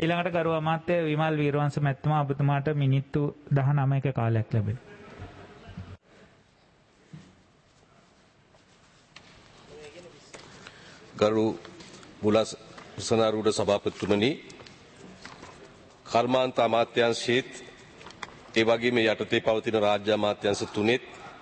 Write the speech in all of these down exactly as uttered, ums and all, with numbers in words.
ඊළඟට ගරු අමාත්‍ය විමල් වීරවංශ මැතිතුමා ඔබතුමාට මිනිත්තු දහනවයක කාලයක් ලැබෙනවා. ගරු මුලස් සනාරූඪ සභාපතිතුමනි, කර්මාන්ත අමාත්‍යාංශයේත් ඒ වගේම යටතේ පවතින රාජ්‍ය අමාත්‍යාංශ තුනෙත්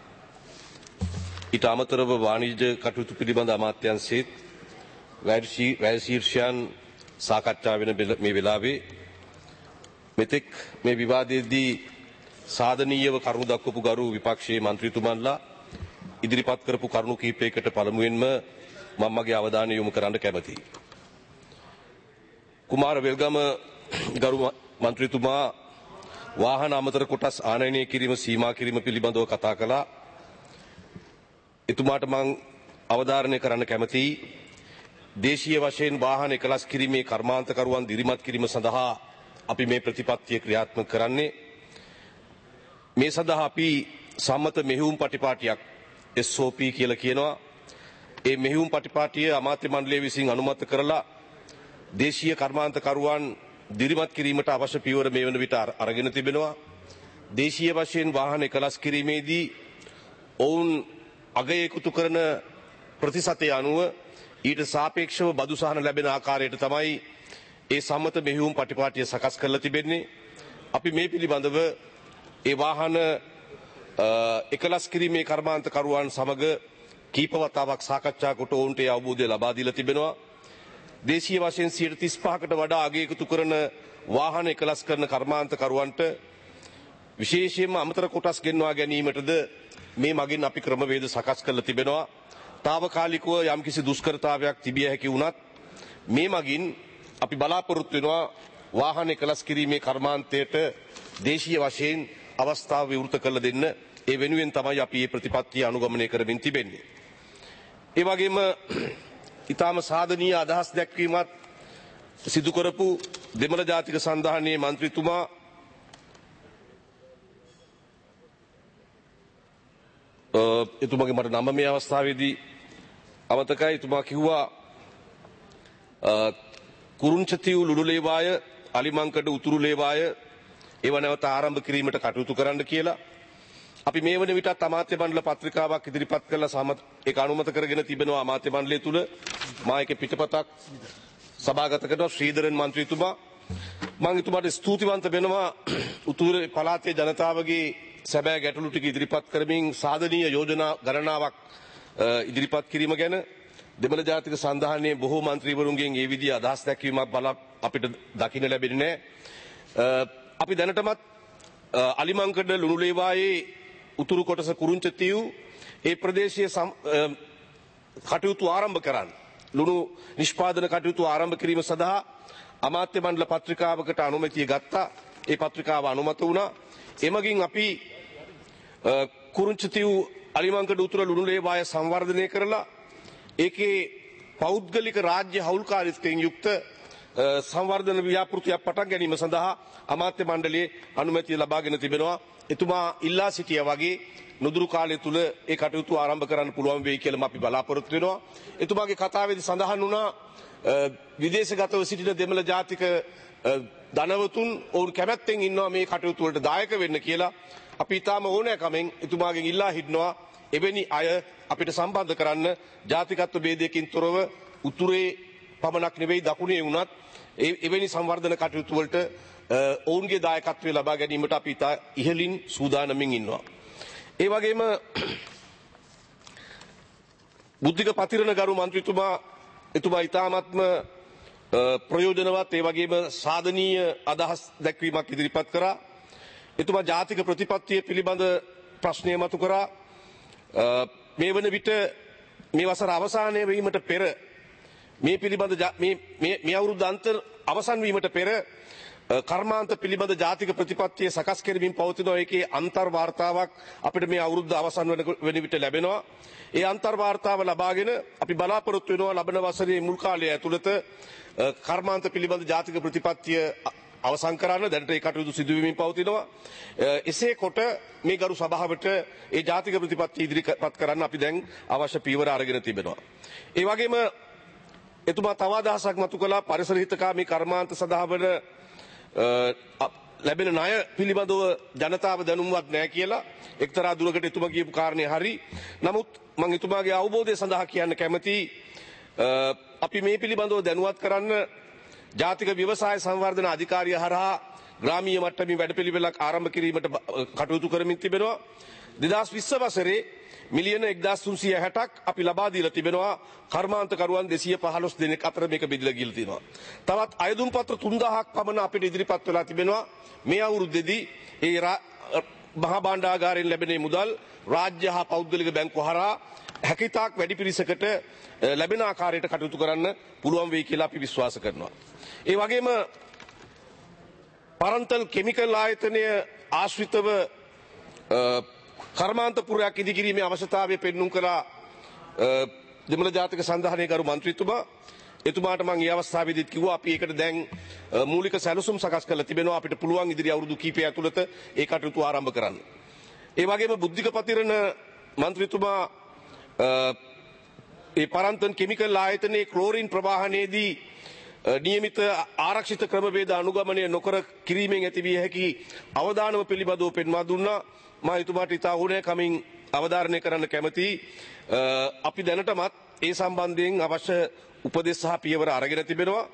ඊට අමතරව වාණිජ්‍ය කටයුතු පිළිබඳ අමාත්‍යාංශයේත් වැය ශීර්ෂයන් සාකච්ඡා වෙන මේ වෙලාවේ මෙතෙක් මේ විවාදයේදී සාධනීයව කරුණු දක්වපු ගරු විපක්ෂයේ මන්ත්‍රීතුමන්ලා ඉදිරිපත් කරපු කරුණු කිහිපයකට පළමුවෙන්ම මම මගේ අවධානය යොමු කරන්න කැමතියි. කුමාර වෙල්ගම ගරු මන්ත්‍රීතුමා වාහන අමතර කොටස් ආනයනය කිරීම සීමා කිරීම පිළිබඳව කතා කළා. එතුමාට මම අවධාරණය කරන්න කැමතියි. දේශීය වශයෙන් වාහන එකලස් කිරීමේ කර්මාන්තකරුවන් දිරිමත් කිරීම සඳහා අපි මේ ප්‍රතිපත්තිය ක්‍රියාත්මක කරන්නේ. මේ සඳහා අපි සම්මත මෙහෙයුම් පටිපාටියක් S O P කියලා කියනවා. ඒ මෙහෙයුම් පටිපාටිය අමාත්‍ය මණ්ඩලය විසින් අනුමත කරලා දේශීය කර්මාන්තකරුවන් දිරිමත් කිරීමට අවශ්‍ය පියවර මේ වන විට අරගෙන තිබෙනවා. දේශීය වශයෙන් වාහන එකලස් කිරීමේදී ඔවුන් අගය එකතු කරන ප්‍රතිශතය අනුව ඊට සාපේක්ෂව බදු සහන ලැබෙන ආකාරයට තමයි ඒ සම්මත මෙහෙයුම් පටිපාටිය සකස් කරලා තිබෙන්නේ. අපි මේ පිළිබඳව ඒ වාහන එකලස් කිරීමේ කර්මාන්තකරුවන් සමග කීප වතාවක් සාකච්ඡා කොට ඔවුන්ට ඒ අවබෝධය ලබා දීලා තිබෙනවා. දේශීය වශයෙන් සියයට තිස් පහකට වඩා අගය එකතු කරන වාහන එකලස් කරන කර්මාන්තකරුවන්ට විශේෂයෙන්ම අමතර කොටස් ගෙන්වා ගැනීමටද මේ මගින් අපි ක්‍රමවේද සකස් කරලා තිබෙනවා. తాවකාලිකව යම්කිසි දුෂ්කරතාවයක් තිබිය හැකි වුණත් මේ මගින් අපි බලාපොරොත්තු වෙනවා වාහන එකලස් කිරීමේ කර්මාන්තයට දේශීය වශයෙන් අවස්ථාව විවෘත කළ දෙන්න. ඒ වෙනුවෙන් තමයි අපි මේ ප්‍රතිපත්තිය අනුගමනය කරමින් තිබෙන්නේ. ඒ වගේම ඊටාම සාධනීය අදහස් දැක්වීමත් සිදු කරපු දෙමළ ජාතික සන්ධානයේ මන්ත්‍රීතුමා එතුමාගේ මට නම මේ අවස්ථාවේදී අමතකයි. එතුමා කිව්වා කුරුංචතිව් ලුණුලේවාය අලිමංකඩ උතුරු ලේවාය ඒව නැවත ආරම්භ කිරීමට කටයුතු කරන්න කියලා. අපි මේ වන විටත් අමාත්‍ය මණ්ඩල පත්‍රිකාවක් ඉදිරිපත් කරලා සමත් ඒක අනුමත කරගෙන තිබෙනවා අමාත්‍ය මණ්ඩලය තුල. මා ඒකේ පිටපතක් සභාගත කරනවා ශ්‍රීධරන් මන්ත්‍රීතුමා. මම එතුමාට ස්තුතිවන්ත වෙනවා උතුරු පළාතේ ජනතාවගේ සැබෑ ගැටලු ටික ඉදිරිපත් කරමින් සාධනීය යෝජනා ගණනාවක් ඉදිරිපත් කිරීම ගැන. දෙමළ ජාතික සන්ධානයේ බොහෝ මන්ත්‍රීවරුන්ගෙන් මේ විදිහේ අදහස් දැක්වීමක් බල අපිට දකින්න ලැබෙන්නේ නැහැ. අපි දැනටමත් අලිමංකඩ ලුණුලේවායේ උතුරු කොටස කුරුංචතිව් ඒ ප්‍රදේශයේ කටයුතු ආරම්භ කරන්න ලුණු නිෂ්පාදන කටයුතු ආරම්භ කිරීම සඳහා අමාත්‍ය මණ්ඩල පත්‍රිකාවකට අනුමැතිය ගත්තා. ඒ පත්‍රිකාව අනුමත වුණා. එමගින් අපි කුරුංචතිව් අලිමංකඩ උතුරු ලුණුලේවාය සංවර්ධනය කරලා ඒකේ පෞද්ගලික රාජ්‍ය හවුල්කාරීත්වයෙන් යුක්ත සංවර්ධන ව්‍යාපෘතියක් පටන් ගැනීම සඳහා අමාත්‍ය මණ්ඩලයේ අනුමැතිය ලබාගෙන තිබෙනවා. එතුමා ඉල්ලා සිටියා වගේ නුදුරු කාලය තුල ඒ කටයුතු ආරම්භ කරන්න පුළුවන් වෙයි කියලා අපි බලාපොරොත්තු වෙනවා. එතුමාගේ කතාවේදී සඳහන් වුණා විදේශගතව සිටින දෙමළ ජාතික ධනවතුන් ඔවුන් කැමැත්තෙන් ඉන්නවා මේ කටයුතු වලට දායක වෙන්න කියලා. අපි ඊටාම ඕනෑකමෙන් එතුමාගෙන් ඉල්ලා හිටනවා එවැනි අය අපිට සම්බන්ධ කරන්න. ජාතිකත්ව ભેදයකින් තොරව උතුරේ පමණක් නෙවෙයි දකුණේ වුණත් එවැනි සංවර්ධන කටයුතු වලට ඔවුන්ගේ දායකත්වය ලබා ගැනීමට අපි ඉතා ඉහළින් සූදානමින් ඉන්නවා. ඒ වගේම බුද්ධික පතිරණ ගරු මන්ත්‍රීතුමා එතුමා ඉතාමත්ම ප්‍රයෝජනවත් ඒ වගේම සාධනීය අදහස් දැක්වීමක් ඉදිරිපත් කරා. එතුමා ජාතික ප්‍රතිපත්තිය පිළිබඳ ප්‍රශ්නය මතු කරා. මේ වන විට මේ වසර අවසානය වීමට පෙර මේ පිළිබඳ මේ මේ අවුරුද්ද අන්තර අවසන් වීමට පෙර කර්මාන්ත පිළිබඳ ජාතික ප්‍රතිපත්තිය සකස් කරමින් පවතිනවා. ඒකේ අන්තර් වාර්තාවක් අපිට මේ අවුරුද්ද අවසන් වෙන විට ලැබෙනවා. ඒ අන්තර් වාර්තාව ලබාගෙන අපි බලාපොරොත්තු වෙනවා ලබන වසරේ මුල් කාලය ඇතුළත කර්මාන්ත පිළිබඳ ජාතික ප්‍රතිපත්තිය අවසන් කරන්න. දැනට ඒ කටයුතු සිදු වෙමින් පවතිනවා. එසේ කොට මේ ගරු සභාවට ඒ ජාතික ප්‍රතිපත්තිය ඉදිරිපත් කරන්න අපි දැන් අවශ්‍ය පියවර අරගෙන තිබෙනවා. ඒ වගේම එතුමා තව අදහසක් මතු කළා පරිසර හිතකාමී කර්මාන්ත සඳහා වන ලැබෙන ණය පිළිබඳව ජනතාව දැනුම්වත් නැහැ කියලා. එක්තරා දුරකට එතුමා කියපු කාරණේ හරි. නමුත් මම එතුමාගේ අවබෝධය සඳහා කියන්න කැමතියි අපි මේ පිළිබඳව දැනුවත් කරන්න ජාතික ව්‍යවසාය සංවර්ධන අධිකාරිය හරහා ග්‍රාමීය මට්ටමේ වැඩපිළිවෙලක් ආරම්භ කිරීමට කටයුතු කරමින් තිබෙනවා. දෙදාස් විස්ස වසරේ මිලියන එක්දාස් තුන්සිය හැටක් අපි ලබා දීලා තිබෙනවා. කර්මාන්තකරුවන් දෙසිය පහළොස් දෙනෙක් අතර මේක බෙදලා ගිහලා තියෙනවා. තවත් අයදුම් පත්‍ර තුන්දාහක් පමණ අපිට ඉදිරිපත් වෙලා තිබෙනවා. මේ අවුරුද්දේදී ඒ මහා භාණ්ඩාගාරයෙන් ලැබෙන මුදල් රාජ්‍ය හා පෞද්ගලික බැංකු හරහා හැකිතාක් වැඩි පිරිසකට ලැබෙන ආකාරයට කටයුතු කරන්න පුළුවන් වෙයි කියලා අපි විශ්වාස කරනවා. ඒ වගේම පරන්තල් කෙමිකල් ආයතනය ආශ්‍රිතව කර්මාන්තපුරයක් ඉදිකිරීමේ අවශ්‍යතාවය පෙන්නුම් කළා දෙමළ ජාතික සංධානයේ ගරු මන්ත්‍රීතුමා. එතුමාට මම මේ අවස්ථාවේදීත් කිව්වා අපි ඒකට දැන් මූලික සැලසුම් සකස් කරලා තිබෙනවා. අපිට පුළුවන් ඉදිරි අවුරුදු කිහිපය ඇතුළත ඒ කටයුතු ආරම්භ කරන්න. ඒ වගේම බුද්ධික පතිරණ මන්ත්‍රීතුමා ඒ පරන්තන් කෙමිකල් ආයතනයේ ක්ලෝරින් ප්‍රවාහනයේදී නියමිත ආරක්ෂිත ක්‍රමවේද අනුගමනය නොකර කිරීමෙන් ඇතිවිය හැකි අවදානම පිළිබඳව පෙන්වා දුන්නා. මම එතුමාට ඉතා ඕනෑකමින් අවධාරණය කරන්න කැමතියි. අපි දැනටමත් ඒ සම්බන්ධයෙන් අවශ්‍ය උපදෙස් සහ පියවර අරගෙන තිබෙනවා.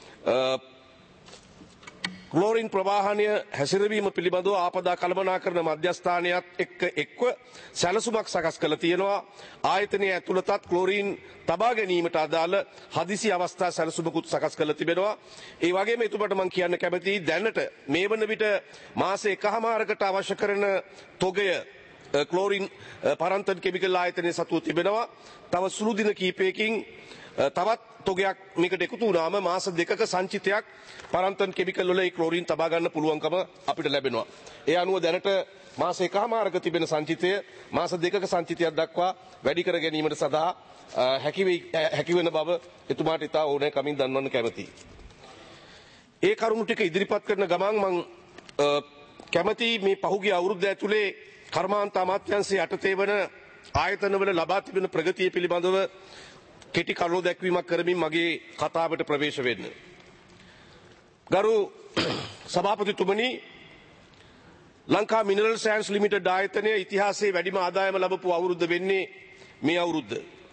ක්ලෝරින් ප්‍රවාහනය හැසිරවීම පිළිබඳව ආපදා කළමනාකරන මධ්‍යස්ථානයත් එක්ක එක්ව සැලසුමක් සකස් කළ තියෙනවා. ආයතනය ඇතුළතත් ක්ලෝරින් තබා ගැනීමට අදාළ හදිසි අවස්ථා සැලසුමකුත් සකස් කළ තිබෙනවා. ඒ වගේම එතුමට මම කියන්න කැමතියි දැනට මේ වන විට මාස එකහමාරකට අවශ්‍ය කරන තොගය ක්ලෝරින් පරන්තන් කෙමිකල් ආයතනය සතුව තිබෙනවා. තව සුළු දින කිහිපයකින් තවත් තොගයක් මේකට එකතු වුණාම මාස දෙකක සංචිතයක් පරන්තන් කෙමිකල් වල ඒ ක්ලෝරින් තබා ගන්න පුළුවන්කම අපිට ලැබෙනවා. ඒ අනුව දැනට මාස එකහමාරක තිබෙන සංචිතය මාස දෙකක සංචිතයක් දක්වා වැඩි කර ගැනීමට සඳහා හැකි වෙන බව එතුමාට ඉතා ඕනෑකමින් දන්වන්න කැමතියි. ඒ කරුණු ටික ඉදිරිපත් කරන ගමන් මම කැමතියි මේ පහුගිය අවුරුද්ද ඇතුලේ කර්මාන්ත අමාත්‍යාංශයේ යටතේ වන ආයතනවල ලබා තිබෙන ප්‍රගතිය පිළිබඳව කෙටි කරුණු දැක්වීමක් කරමින් මගේ කතාවට ප්‍රවේශ වෙන්න. ගරු සභාපතිතුමනි, ලංකා මිනරල් සෑන්ඩ්ස් ලිමිටඩ් ආයතනය ඉතිහාසයේ වැඩිම ආදායම ලබපු අවුරුද්ද වෙන්නේ මේ අවුරුද්ද.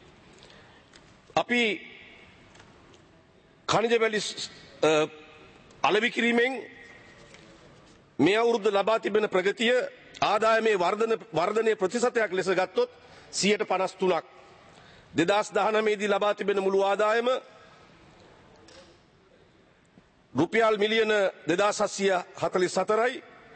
අපි ඛනිජ වැලි අලෙවි කිරීමෙන් මේ අවුරුද්ද ලබා තිබෙන ප්‍රගතිය ආදායමේ වර්ධන වර්ධනයේ ප්‍රතිශතයක් ලෙස ගත්තොත් සියයට පනස් තුනක්. දෙදාස් දහනවය දී ලබා තිබෙන මුළු ආදායම රුපියල් මිලියන දෙදාස් හත්සිය හතළිස් හතරයි.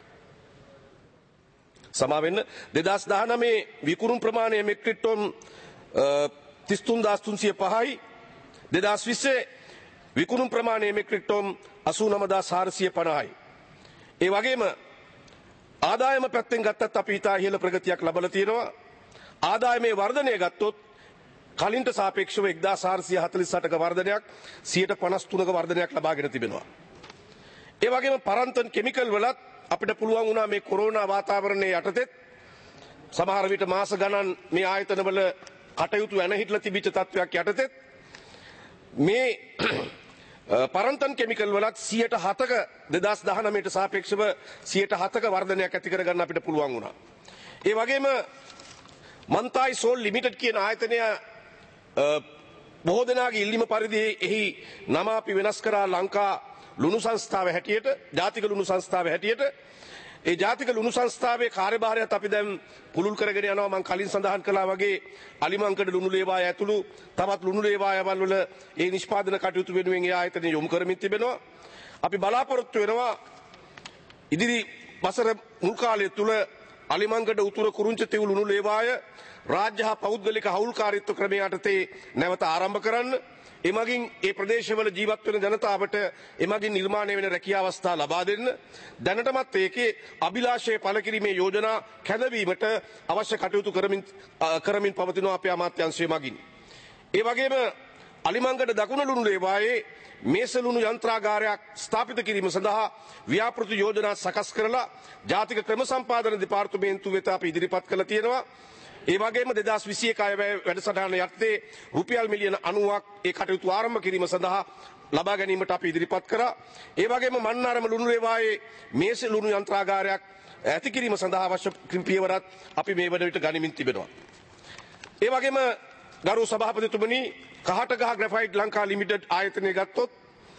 සමා වෙන්න දෙදාස් දහනවය විකුණුම් ප්‍රමාණය මෙට්‍රික් ටොන් තිස් තුන්දාස් තුන්සිය පහයි. දෙදාස් විස්සේ විකුණුම් ප්‍රමාණය මෙට්‍රික් ටොන් අසූ නවදාස් හාරසිය පනහයි. ඒ වගේම ආදායම පැත්තෙන් ගත්තත් අපි ඉතා ඉහළ ප්‍රගතියක් ලබලා තියෙනවා. ආදායමේ වර්ධනය ගත්තොත් කලින්ට සාපේක්ෂව එක්දාස් හාරසිය හතළිස් අටක වර්ධනයක් සියයට පනස් තුනක වර්ධනයක් ලබාගෙන තිබෙනවා. ඒ වගේම පරන්තන් කෙමිකල් වලත් අපිට පුළුවන් වුණා මේ කොරෝනා වාතාවරණයේ යටතේ සමහර විට මාස ගණන් මේ ආයතනවල කටයුතු වෙනහිටලා තිබිච්ච තත්වයක් යටතේ මේ පරන්තන් කෙමිකල් වලත් සියයට හතක දෙදාස් දහනවයට සාපේක්ෂව සියයට හතක වර්ධනයක් ඇති කරගන්න අපිට පුළුවන් වුණා. ඒ වගේම මන්තායි සෝල් ලිමිටඩ් කියන ආයතනය බොහෝ දෙනාගේ ඉල්ලීම පරිදි එහි නම අපි වෙනස් කරා ලංකා ලුණු සංස්ථාව හැටියට, ජාතික ලුණු සංස්ථාව හැටියට. ඒ ජාතික ලුණු සංස්ථාවේ කාර්යභාරයත් අපි දැන් පුළුල් කරගෙන යනවා. මම කලින් සඳහන් කළා වගේ අලිමංකඩ ලුණු ලේවාය ඇතුළු තවත් ලුණු ලේවායවල වල ඒ නිෂ්පාදන කටයුතු වෙනුවෙන් ඒ ආයතනය යොමු කරමින් තිබෙනවා. අපි බලාපොරොත්තු වෙනවා ඉදිරි වසර මුල් කාලය තුල අලිමංකඩ උතුර කුරුංච තෙව් ලුණු ලේවාය රාජ්‍ය හා පෞද්ගලික හවුල්කාරීත්ව ක්‍රමය යටතේ නැවත ආරම්භ කරන්න. එමගින් ඒ ප්‍රදේශවල ජීවත් වෙන ජනතාවට එමගින් නිර්මාණය වෙන රැකියා අවස්ථා ලබා දෙන්න. දැනටමත් ඒකේ අභිලාෂය පළ කිරීමේ යෝජනා කැඳවීමට අවශ්‍ය කටයුතු කරමින් කරමින් පවතිනවා අපේ අමාත්‍යාංශය මගින්. ඒ වගේම අලිමංකඩ දකුණු ලුණු ලේවායේ මේස ලුණු යන්ත්‍රාගාරයක් ස්ථාපිත කිරීම සඳහා ව්‍යාපෘති යෝජනා සකස් කරලා ජාතික ක්‍රම සම්පාදන දෙපාර්තමේන්තුව වෙත අපි ඉදිරිපත් කළ තියෙනවා. ඒ වගේම දෙදහස් විසි එක අයවැය වැඩසටහන යටතේ රුපියල් මිලියන අනූවක් ඒ කටයුතු ආරම්භ කිරීම සඳහා ලබා ගැනීමට අපි ඉදිරිපත් කරා. ඒ වගේම මන්නාරම ලුණු රේවායේ මේස ලුණු යන්ත්‍රාගාරයක් ඇති කිරීම සඳහා අවශ්‍ය පියවරත් අපි මේ වන විට ගනිමින් තිබෙනවා. ඒ වගේම ගරු සභාපතිතුමනි, කහටගහ ග්‍රැෆයිට් ලංකා ලිමිටඩ් ආයතනය ගත්තොත්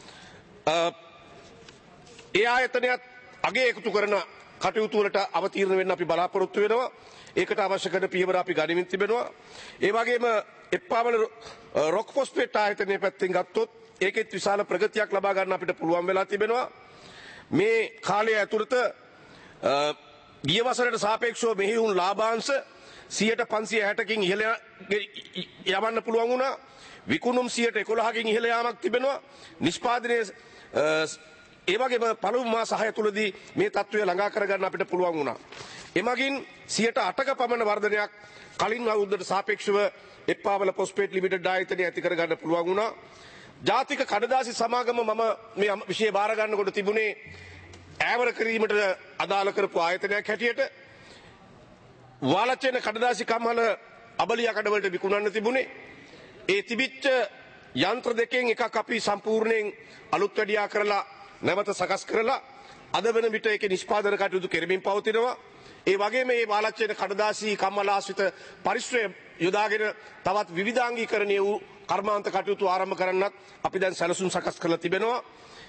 ඒ ආයතනයත් අගේ එකතු කරන කටයුතු වලට අවතීර්ණ වෙන්න අපි බලාපොරොත්තු වෙනවා. ඒකට අවශ්‍ය කරන පියවර අපි ගනිමින් තිබෙනවා. ඒ වගේම එප්පාවල රොක් ෆොස්ෆේට් ආයතනයේ පැත්තෙන් ගත්තොත් ඒකෙත් විශාල ප්‍රගතියක් ලබා ගන්න අපිට පුළුවන් වෙලා තිබෙනවා. මේ කාලය ඇතුළත ගිය වසරට සාපේක්ෂව මෙහි වුණු ලාභාංශ සියයට පන්සිය හැටකින් ඉහළ යවන්න පුළුවන් වුණා. විකුණුම් සියයට එකොළහකින් ඉහළ යාමක් තිබෙනවා. නිෂ්පාදනයේ ඒ වගේම පළමු මාස හය තුලදී මේ තත්ත්වය ළඟා කරගන්න අපිට පුළුවන් වුණා. එමගින් සියයට අටක පමණ වර්ධනයක් කලින් අවුරුද්දට සාපේක්ෂව එප්පාවල පොස්පේට් ලිමිටඩ් ආයතනය ඇති කරගන්න පුළුවන් වුණා. ජාතික කඩදාසි සමාගම මම මේ විෂය බාර ගන්නකොට තිබුණේ ඈවර කිරීමට අදාළ කරපු ආයතනයක් හැටියට. වාලච්චේන කඩදාසි කම්හල අබලියා කඩවලට විකුණන්න තිබුණේ. ඒ තිබිච්ච යන්ත්‍ර දෙකෙන් එකක් අපි සම්පූර්ණයෙන් අලුත් වැඩියා කරලා නැවත සකස් කරලා අද වෙන විට ඒකේ නිෂ්පාදන කටයුතු කෙරෙමින් පවතිනවා. ඒ වගේම මේ වාලච්චේන කඩදාසි කම්හල ආශ්‍රිත පරිශ්‍රය යොදාගෙන තවත් විවිධාංගීකරණීය වූ කර්මාන්ත කටයුතු ආරම්භ කරන්නත් අපි දැන් සැලසුම් සකස් කරලා තිබෙනවා.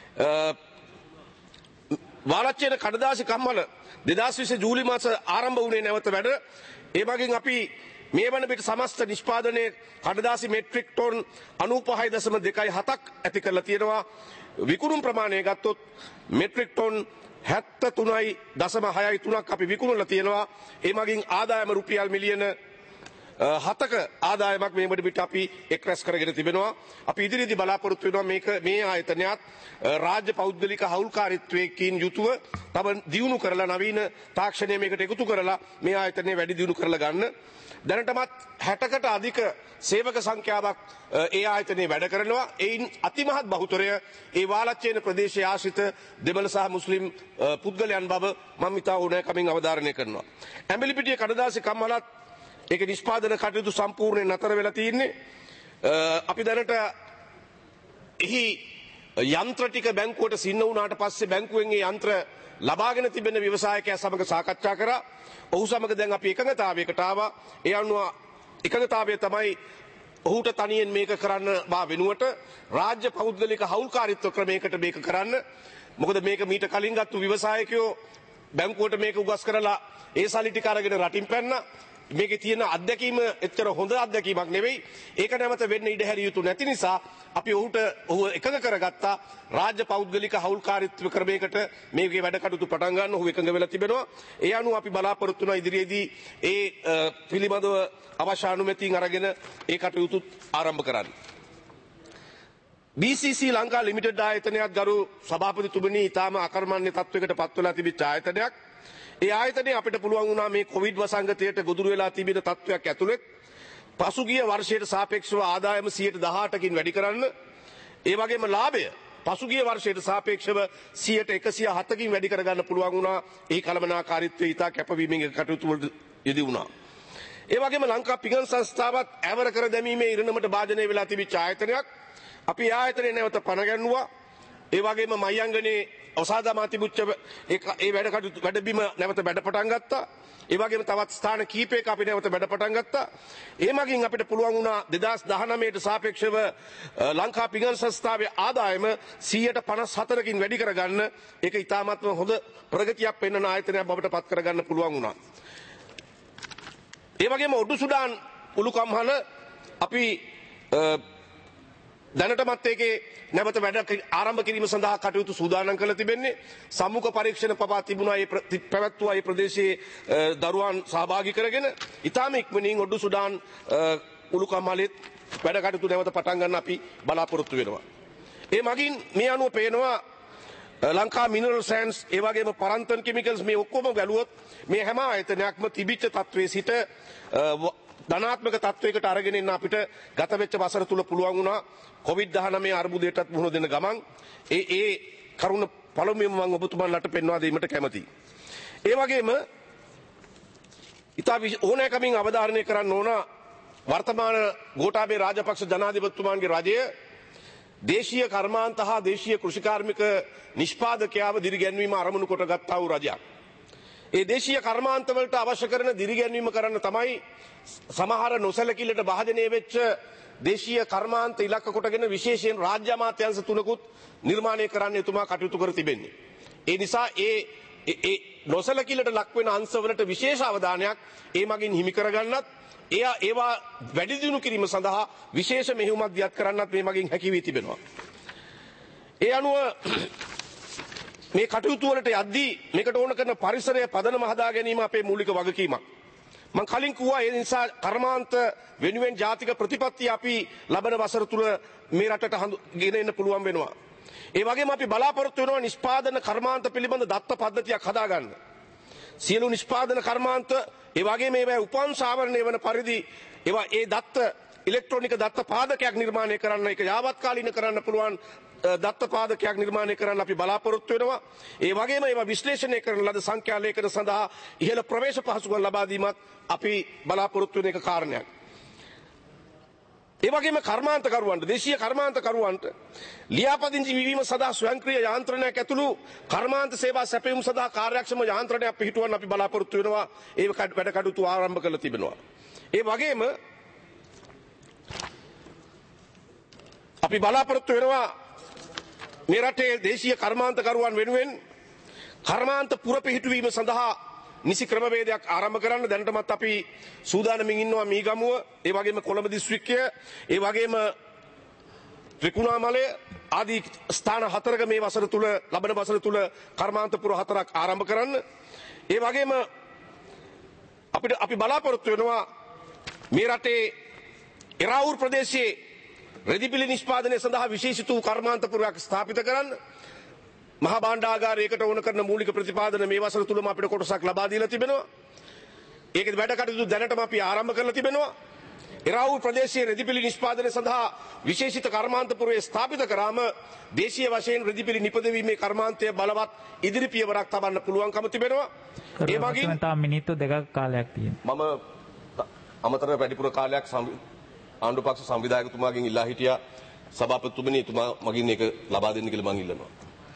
වාලච්චේන කඩදාසි කම්හල දෙදහස් විසි ජූලි මාස ආරම්භ වුණේ නැවත වැඩ. ඒ වගේම අපි මේ වන විට සමස්ත නිෂ්පාදනයේ කඩදාසි මෙට්‍රික් ටොන් අනූපහයි දශම දෙකයි හතක් ඇති කරලා තියෙනවා. විකුණුම් ප්‍රමාණය ගත්තොත් මෙට්‍රික් ටොන් හැත්ත තුනයි දශම හයයි තුනක් අපි විකුණලා තියෙනවා. ඒ මගින් ආදායම රුපියල් මිලියන හතක ආදායමක් මේ වන විට අපි එක් රැස් කරගෙන තිබෙනවා. අපි ඉදිරියේදී බලාපොරොත්තු වෙනවා මේක මේ ආයතනයත් රාජ්‍ය පෞද්ගලික හවුල්කාරීත්වයකින් යුතුව තව දියුණු කරලා නවීන තාක්ෂණය මේකට එකතු කරලා මේ ආයතනය වැඩි දියුණු කරලා ගන්න. දැනටමත් හැටකට අධික සේවක සංඛ්‍යාවක් ඒ ආයතනයේ වැඩ කරනවා. එයින් අතිමහත් බහුතරය ඒ වාලච්චේන ප්‍රදේශයේ ආශ්‍රිත දෙමළ සහ මුස්ලිම් පුද්ගලයන් බව මම ඉතා ඕනෑකමින් අවධාරණය කරනවා. ඇඹිලිපිටිය කඩදාසි කම්හලත් ඒක නිෂ්පාදන කටයුතු සම්පූර්ණයෙන් නතර වෙලා තියෙන්නේ. අපි දැනට එහි යන්ත්‍ර ටික බැංකුවට සින්න වුණාට පස්සේ බැංකුවෙන් ඒ යන්ත්‍ර ලබාගෙන තිබෙන ව්‍යවසායකයා සමග සාකච්ඡා කරා. ඔහු සමග දැන් අපි එකඟතාවයකට ආවා. ඒ අනුව එකඟතාවය තමයි ඔහුට තනියෙන් මේක කරන්න බා වෙනුවට රාජ්‍ය පෞද්ගලික හවුල්කාරීත්ව ක්‍රමයකට මේක කරන්න. මොකද මේක මීට කලින් ගත්තු ව්‍යවසායකයෝ බැංකුවට මේක උගස් කරලා ඒ සල්ලි ටික අරගෙන රටින් පැන්නා. මේකේ තියෙන අත්දැකීම එච්චර හොඳ අත්දැකීමක් නෙවෙයි. ඒක නැවත වෙන්න ඉඩ හැරිය යුතු නැති නිසා අපි ඔහුට ඔහු එකඟ කරගත්තා රාජ්‍ය පෞද්ගලික හවුල්කාරීත්ව ක්‍රමයකට මේකේ වැඩ කටයුතු පටන් ගන්න ඔහු එකඟ වෙලා තිබෙනවා. ඒ අනුව අපි බලාපොරොත්තු වෙනවා ඉදිරියේදී ඒ පිළිබඳව අවශ්‍ය අනුමැතියන් අරගෙන ඒ කටයුතු ආරම්භ කරන්න. බී සී සී ලංකා ලිමිටඩ් ආයතනයත් ගරු සභාපතිතුමනි ඊටාම අකර්මණ්‍ය තත්වයකට පත් වෙලා තිබිච්ච ආයතනයක්. ඒ ආයතනය අපිට පුළුවන් වුණා මේ කොවිඩ් වසංගතයට ගොදුරු වෙලා තිබෙන තත්වයක් ඇතුළත පසුගිය වර්ෂයට සාපේක්ෂව ආදායම සියයට දහඅටකින් වැඩි කරන්න. ඒ වගේම ලාභය පසුගිය වර්ෂයට සාපේක්ෂව සියයට එකසිය හතකින් වැඩි කරගන්න පුළුවන් වුණා. ඒ කළමනාකාරීත්වය ඉතා කැපවීමෙන් කටයුතු වලට යෙදී වුණා. ඒ වගේම ලංකා පිඟන් සංස්ථාවත් ඇවර කර දැමීමේ ඉරණමට භාජනය වෙලා තිබිච්ච ආයතනයක්. අපි ආයතනය නැවත පණ ගැන්නුවා. ඒ වගේම මයංගනේ ඔසාදා තිබුච්ච ඒ වැඩ කටයුතු වැඩබිම නැවත වැඩ පටන් ගත්තා. ඒ වගේම තවත් ස්ථාන කීපයක අපි නැවත වැඩ පටන් ගත්තා. ඒ මගින් අපිට පුළුවන් වුණා දෙදහස් දහනවයට සාපේක්ෂව ලංකා පිඟන් සංස්ථාවේ ආදායම සියයට පනස් හතරකින් වැඩි කරගන්න. ඒක ඉතාමත්ම හොඳ ප්‍රගතියක් පෙන්වන ආයතනයක් බවට පත් කරගන්න පුළුවන් වුණා. ඒ වගේම ඔඩු සුඩාන් උළුකම්හල අපි දැනටමත් ඒකේ නැවත වැඩ ආරම්භ කිරීම සඳහා කටයුතු සූදානම් කරලා තිබෙන්නේ. සම්මුඛ පරීක්ෂණ පවා තිබුණා ඒ පැවැත්වුවා ඒ ප්‍රදේශයේ දරුවන් සහභාගී කරගෙන. ඊටාම ඉක්මනින් ඔඩු සුඩාන් උළුකම්හලෙත් වැඩ කටයුතු නැවත පටන් ගන්න අපි බලාපොරොත්තු වෙනවා. ඒ මගින් මේ අනුව පේනවා ලංකා මිනරල් සෑන්ඩ්ස් ඒ වගේම පරන්තන් කෙමිකල්ස් මේ ඔක්කොම බැලුවොත් මේ හැම ආයතනයක්ම තිබිච්ච තත්වයේ සිට ධනාත්මක තත්වයකට අරගෙන ඉන්න අපිට ගත වෙච්ච වසර තුල පුළුවන් වුණා කොවිඩ් දහනවය අර්බුදයටත් මුහුණ දෙන ගමන් ඒ ඒ කරුණ පළමුවෙන්ම මම ඔබතුමන්ලට පෙන්වා දීමට කැමතියි. ඒ වගේම ඉතා ඕනෑකමින් අවධාරණය කරන්න ඕන වර්තමාන ගෝඨාභය රාජපක්ෂ ජනාධිපතිතුමාන්ගේ රජය දේශීය කර්මාන්ත හා දේශීය කෘෂිකාර්මික නිෂ්පාදකයාව දිරිගැන්වීම අරමුණු කොට ගත්තා වූ රජයක්. ඒ දේශීය කර්මාන්තවලට අවශ්‍ය කරන දිරිගැන්වීම කරන්න තමයි සමහර නොසැලකිල්ලට භාජනය වෙච්ච දේශීය කර්මාන්ත ඉලක්ක කොටගෙන විශේෂයෙන් රාජ්‍ය අමාත්‍යාංශ තුනකුත් නිර්මාණය කරන්න එතුමා කටයුතු කර තිබෙන්නේ. ඒ නිසා ඒ ඒ නොසැලකිල්ලට ලක්වෙන අංශවලට විශේෂ අවධානයක් ඒ මගින් හිමි කරගන්නත් එයා ඒවා වැඩි දියුණු කිරීම සඳහා විශේෂ මෙහෙයුමක් දියත් කරන්නත් මේ මගින් හැකි වී තිබෙනවා. ඒ අනුව මේ කටයුතු වලට යද්දී මේකට ඕන කරන පරිසරය පදනම හදා ගැනීම අපේ මූලික වගකීමක්. මම කලින් කිව්වා ඒ නිසා කර්මාන්ත වෙනුවෙන් ජාතික ප්‍රතිපත්ති අපි ලබන වසර තුල මේ රටට ගෙන එන්න පුළුවන් වෙනවා. ඒ වගේම අපි බලාපොරොත්තු වෙනවා නිෂ්පාදන කර්මාන්ත පිළිබඳ දත්ත පද්ධතියක් හදාගන්න. සියලු නිෂ්පාදන කර්මාන්ත ඒ වගේම ඒවා උපංශ ආවරණය වන පරිදි ඒවා ඒ දත්ත ඉලෙක්ට්‍රොනික දත්ත පාදකයක් නිර්මාණය කරන්න ඒක යාවත්කාලීන කරන්න පුළුවන් දත්ත පාදකයක් නිර්මාණය කරන්න අපි බලාපොරොත්තු වෙනවා. ඒ වගේම ඒවා විශ්ලේෂණය කරන ලද සංඛ්‍යා ලේඛන සඳහා ඉහළ ප්‍රවේශ පහසුකම් ලබා දීමත් අපි බලාපොරොත්තු වෙන එක කාරණයක්. ඒ වගේම කර්මාන්තකරුවන්ට දේශීය කර්මාන්තකරුවන්ට ලියාපදිංචි වීම සඳහා ස්වයංක්‍රීය යාන්ත්‍රණයක් ඇතුළු කර්මාන්ත සේවා සැපයීම සඳහා කාර්යක්ෂම යාන්ත්‍රණයක් පිහිටුවන්න අපි බලාපොරොත්තු වෙනවා. ඒ වැඩ කටයුතු ආරම්භ කරලා තිබෙනවා. ඒ වගේම අපි බලාපොරොත්තු වෙනවා මේ රටේ දේශීය කර්මාන්තකරුවන් වෙනුවෙන් කර්මාන්ත පුර පිහිටුවීම සඳහා නිසි ක්‍රමවේදයක් ආරම්භ කරන්න දැනටමත් අපි සූදානමින් ඉන්නවා මීගමුව ඒ වගේම කොළඹ දිස්ත්‍රික්කය ඒ වගේම ත්‍රිකුණාමලය ආදී ස්ථාන හතරක මේ වසර තුල ලබන වසර තුල කර්මාන්ත පුර හතරක් ආරම්භ කරන්න. ඒ වගේම අපිට අපි බලාපොරොත්තු වෙනවා මේ රටේ එරාවුර් ප්‍රදේශයේ රෙදිපිලි නිෂ්පාදනය සඳහා විශේෂිත වූ කර්මාන්ත පුරයක් ස්ථාපිත කරන්න. මහා භාණ්ඩාගාරයකට ඕන කරන මූලික ප්‍රතිපාදන මේ වසර තුලම අපිට කොටසක් ලබා දීලා තිබෙනවා. ඒකේ වැඩ කටයුතු දැනටම අපි ආරම්භ කරලා තිබෙනවා. එරාවුර් ප්‍රදේශයේ රෙදිපිලි නිෂ්පාදනය සඳහා විශේෂිත කර්මාන්ත පුරය ස්ථාපිත කරාම දේශීය වශයෙන් රෙදිපිලි නිපදවීමේ කර්මාන්තය බලවත් ඉදිරි පියවරක් තබන්න පුළුවන්කම තිබෙනවා. ඒ වගේම තාම මිනිත්තු දෙකක් කාලයක් තියෙනවා. මම අමතර වැඩිපුර කාලයක් ආණ්ඩු පක්ෂ සංවිධායකතුමාගෙන් ඉල්ලා හිටියා සභාපතිතුමනි එතුමා මගින් ඒක ලබා දෙන්න කියලා මම ඉල්ලනවා.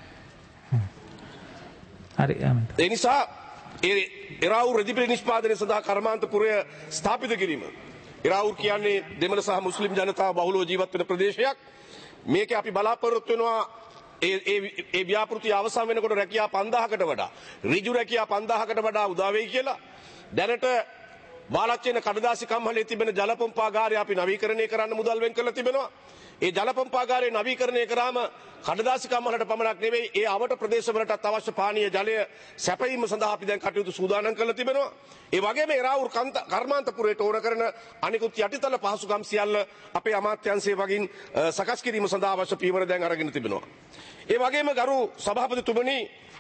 හරි ඒ නිසා ඒ එරාවුර් රෙදිපිලි නිෂ්පාදනය සඳහා කර්මාන්ත පුරය ස්ථාපිත කිරීම. එරාවුර් කියන්නේ දෙමළ සහ මුස්ලිම් ජනතාව බහුලව ජීවත් වෙන ප්‍රදේශයක්. මේකේ අපි බලාපොරොත්තු වෙනවා ඒ ඒ ඒ ව්‍යාපෘති අවසන් වෙනකොට රැකියා පන්දාහකට වඩා ඍජු රැකියා පන්දාහකට වඩා උදා වෙයි කියලා දැනට වාලච්චේන කඩදාසි කම්හලේ තිබෙන ජල පොම්පාගාරය අපි නවීකරණය කරන්න මුදල් වෙන් කරලා තිබෙනවා. ඒ ජල පොම්පාගාරය නවීකරණය කරාම කඩදාසි කම්හලට පමණක් නෙවෙයි ඒ අවට ප්‍රදේශවලටත් අවශ්‍ය පානීය ජලය සැපයීම සඳහා අපි දැන් කටයුතු සූදානම් කරලා තිබෙනවා. ඒ වගේම එරාවුර් කර්මාන්ත පුරයට ඕන කරන අනිකුත් යටිතල පහසුකම් සියල්ල අපේ අමාත්‍යාංශය වගින් සකස් කිරීම සඳහා අවශ්‍ය පියවර දැන් අරගෙන තිබෙනවා. ඒ වගේම ගරු සභාපතිතුමනි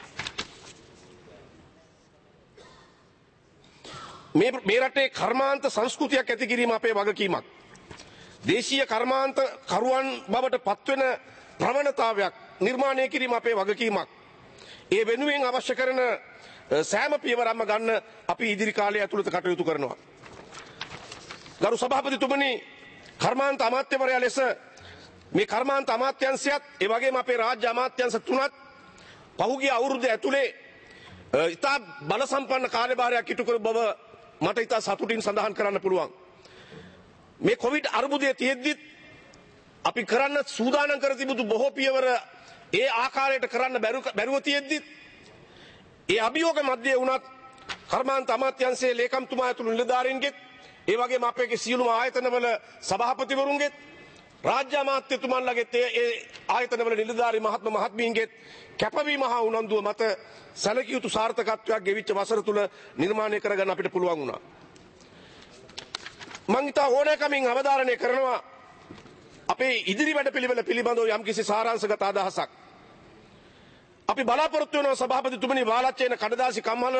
මේ රටේ කර්මාන්ත සංස්කෘතියක් ඇති කිරීම අපේ වගකීමක්. දේශීය කර්මාන්ත කරුවන් බවට පත්වෙන ප්‍රවණතාවයක් නිර්මාණය කිරීම අපේ වගකීමක්. ඒ වෙනුවෙන් අවශ්‍ය කරන සෑම පියවරක්ම ගන්න අපි ඉදිරි කාලය ඇතුළත කටයුතු කරනවා. ගරු සභාපතිතුමනි කර්මාන්ත අමාත්‍යවරයා ලෙස මේ කර්මාන්ත අමාත්‍යංශයත් ඒ වගේම අපේ රාජ්‍ය අමාත්‍යංශ තුනත් පහුගිය අවුරුද්ද ඇතුලේ ඉතා බල සම්පන්න කාර්යභාරයක් ඉටු කර බව මට ඉතා සතුටින් සඳහන් කරන්න පුළුවන්. මේ කොවිඩ් අර්බුදය තියෙද්දිත් අපි කරන්න සූදානම් කර තිබුණු බොහෝ පියවර ඒ ආකාරයට කරන්න බැරුව තියෙද්දිත් ඒ අභියෝග මැද්දේ වුණත් කර්මාන්ත අමාත්‍යාංශයේ ලේකම්තුමා ඇතුළු නිලධාරීන්ගෙත් ඒ වගේම අපේ සියලුම ආයතනවල සභාපතිවරුන්ගෙත් රාජ්‍ය අමාත්‍යතුමන්ලගෙත් ඒ ආයතනවල නිලධාරී මහත්ම මහත්මීන්ගෙත් කැපවීම හා උනන්දුව මත සැලකිය යුතු සාර්ථකත්වයක් ගෙවිච්ච වසර තුල නිර්මාණය කරගන්න අපිට පුළුවන් වුණා. මම ඉතා ඕනෑකමින් අවධාරණය කරනවා අපේ ඉදිරි වැඩපිළිවෙල පිළිබඳව යම්කිසි සාරාංශගත අදහසක්. අපි බලාපොරොත්තු වෙනවා සභාපතිතුමනි වාලච්චේන කඩදාසි කම්හල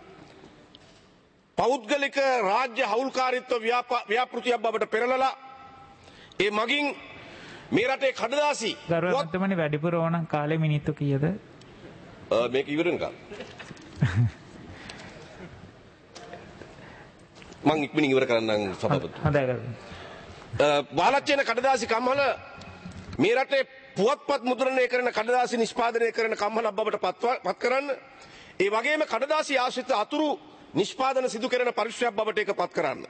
පෞද්ගලික රාජ්‍ය හවුල්කාරීත්ව ව්‍යාපෘතියක් බවට පෙරලලා ඒ මගින් මේ රටේ කඩදාසි ගරුත්වමනි වැඩිපුර ඕන කාලේ මිනිත්තු කීයද? මේක ඉවර වෙනකම්. මං ඉක්මනින් ඉවර කරන්නම් සභාපති. හොඳයි ගරු. වාලච්චේන කඩදාසි කම්හල මේ රටේ පුවත්පත් මුද්‍රණය කරන කඩදාසි නිෂ්පාදනය කරන කම්හලක් බවට පත් කරන්න. ඒ වගේම කඩදාසි ආශ්‍රිත අතුරු නිෂ්පාදන සිදු කරන පරිශ්‍රයක් බවට ඒක පත් කරන්න.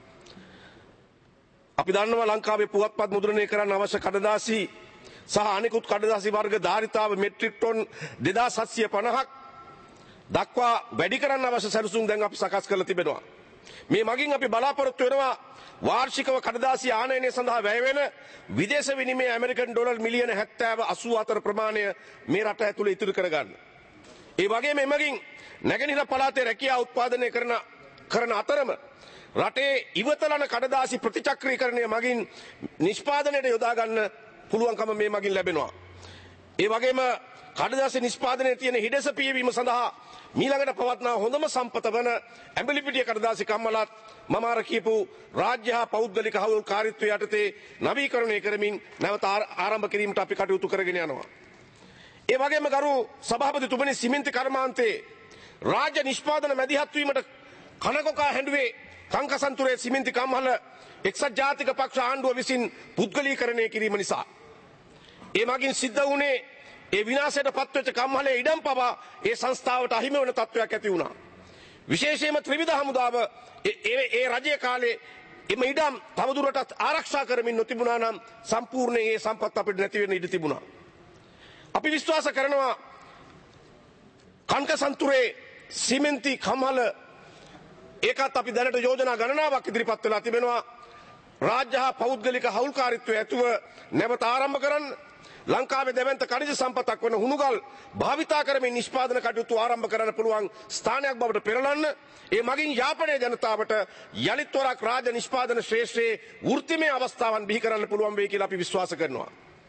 අපි දන්නවා ලංකාවේ පුවත්පත් මුද්‍රණය කරන්න අවශ්‍ය කඩදාසි සහ අනෙකුත් කඩදාසි වර්ග ධාරිතාව මෙට්‍රික් ටොන් දෙදාස් හත්සිය පනහක් දක්වා වැඩි කරන්න අවශ්‍ය සැලසුම් දැන් අපි සකස් කරලා තිබෙනවා. මේ මගින් අපි බලාපොරොත්තු වෙනවා වාර්ෂිකව කඩදාසි ආනයනය සඳහා වැය වෙන විදේශ විනිමය ඇමරිකන් ඩොලර් මිලියන හැත්තෑව අසූ හතර ප්‍රමාණය මේ රට ඇතුළේ ඉතිරි කරගන්න. ඒ වගේම එමගින් නැගෙනහිර පළාතේ රැකියාව උත්පාදනය කරන කරන අතරම රටේ ඉවතලන කඩදාසි ප්‍රතිචක්‍රීකරණය මගින් නිෂ්පාදනයට යොදා ගන්න පුළුවන්කම මේ මගින් ලැබෙනවා. ඒ වගේම කඩදාසි නිෂ්පාදනයේ තියෙන හිඩැස පියවීම සඳහා මීළඟට පවත්නා හොඳම සම්පත වන ඇඹිලිපිටිය කඩදාසි කම්මලත් මම අර කියපු රාජ්‍ය හා පෞද්ගලික හවුල්කාරීත්වය යටතේ නවීකරණය කරමින් නැවත ආරම්භ කිරීමට අපි කටයුතු කරගෙන යනවා. ඒ වගේම ගරු සභාපතිතුමනි සිමෙන්ති කර්මාන්තයේ රාජ්‍ය නිෂ්පාදන මැදිහත් වීමට කනකොකා හැඬුවේ කංකසන්තුරේ සිමෙන්ති කම්හල එක්සත් ජාතික පක්ෂ ආණ්ඩුව විසින් පුද්ගලීකරණය කිරීම නිසා. ඒ මගින් සිද්ධ වුණේ ඒ විනාශයට පත්වෙච්ච කම්හලේ ඉඩම් පවා ඒ සංස්ථාවට අහිමි වන තත්ත්වයක් ඇති වුණා. විශේෂයෙන්ම ත්‍රිවිධ හමුදාව ඒ රජයේ කාලේ එම ඉඩම් තවදුරටත් ආරක්ෂා කරමින් නොතිබුණා නම් සම්පූර්ණයෙන් ඒ සම්පත් අපිට නැති වෙන්න ඉඩ තිබුණා. අපි විශ්වාස කරනවා කංකසන්තුරේ සිමෙන්ති කම්හල ඒකත් අපි දැනට යෝජනා ගණනාවක් ඉදිරිපත් වෙලා තිබෙනවා. රාජ්‍ය හා පෞද්ගලික හවුල්කාරීත්වය ඇතුව නැවත ආරම්භ කරන්න. ලංකාවේ දැවැන්ත කනිජ සම්පතක් වන හුණුගල් භාවිතා කරමින් නිෂ්පාදන කටයුතු ආරම්භ කරන්න පුළුවන් ස්ථානයක් බවට පෙරලන්න. ඒ මගින් යාපනයේ ජනතාවට යලිත් වරක් රාජ්‍ය නිෂ්පාදන ශ්‍රේෂ්ඨයේ වෘත්තිමය අවස්ථාවන් බිහි කරන්න පුළුවන් වෙයි කියලා අපි විශ්වාස කරනවා.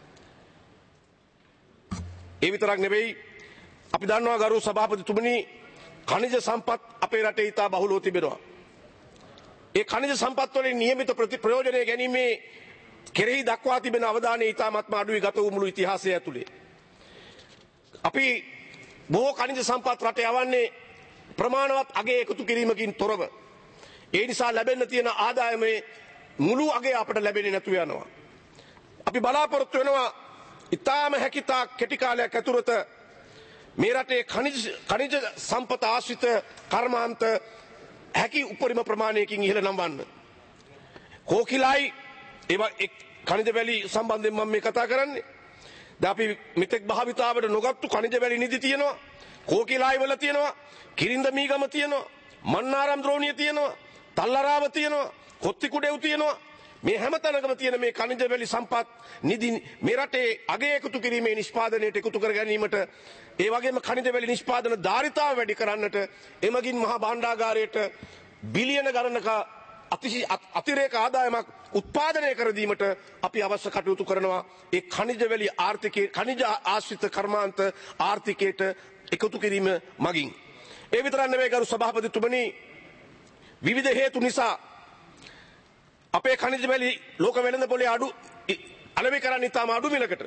ඒ විතරක් නෙවෙයි අපි දන්නවා ගරු සභාපතිතුමනි ඛනිජ සම්පත් අපේ රටේ ඉතා බහුලව තිබෙනවා. ඒ ඛනිජ සම්පත් වලින් නියමිත ප්‍රයෝජනය ගැනීමේ කෙරෙහි දක්වා තිබෙන අවධානය ඉතාමත්ම අඩුයි ගත වූ මුළු ඉතිහාසය ඇතුලේ. අපි බොහෝ ඛනිජ සම්පත් රටේ යවන්නේ ප්‍රමාණවත් අගේ එකතු කිරීමකින් තොරව. ඒ නිසා ලැබෙන්න තියෙන ආදායමේ මුළු අගේ අපට ලැබෙන්නේ නැතුව යනවා. අපි බලාපොරොත්තු වෙනවා ඉතාම හැකිතා කෙටි කාලයක් ඇතුළත මේ රටේ ඛනිජ ඛනිජ සම්පත ආශ්‍රිත කර්මාන්ත හැකි උපරිම ප්‍රමාණයකින් ඉහළ නම්වන්න. කෝකිලයි ඒවා ඛනිජ වැලි සම්බන්ධයෙන් මම මේ කතා කරන්නේ. දැන් අපි මෙතෙක් භාවිතාවට නොගත්තු ඛනිජ වැලි නිදි තියෙනවා. කෝකිලයි වල තියෙනවා. කිරින්ද මීගම තියෙනවා. මන්නාරම් ද්‍රෝණිය තියෙනවා. තල්ලරාව තියෙනවා. කොත්තිකුඩෙව් තියෙනවා. මේ හැම තැනකම තියෙන මේ ඛනිජ වැලි සම්පත් නිදි මේ රටේ අගය එකතු කිරීමේ නිෂ්පාදනයට එකතු කර ගැනීමට ඒ වගේම ඛනිජ වැලි නිෂ්පාදන ධාරිතාව වැඩි කරන්නට එමගින් මහා භාණ්ඩාගාරයට බිලියන ගණනක අතිරේක ආදායමක් උත්පාදනය කර දීමට අපි අවශ්‍ය කටයුතු කරනවා. ඒ ඛනිජ වැලි ආර්ථිකයේ ඛනිජ ආශ්‍රිත කර්මාන්ත ආර්ථිකයට එකතු කිරීම මගින්. ඒ විතරක් නෙවෙයි ගරු සභාපතිතුමනි විවිධ හේතු නිසා අපේ ඛනිජ වැලි ලෝක වෙළඳ පොලේ අඩු අලෙවි කරන්න ඉතාම අඩු මිලකට.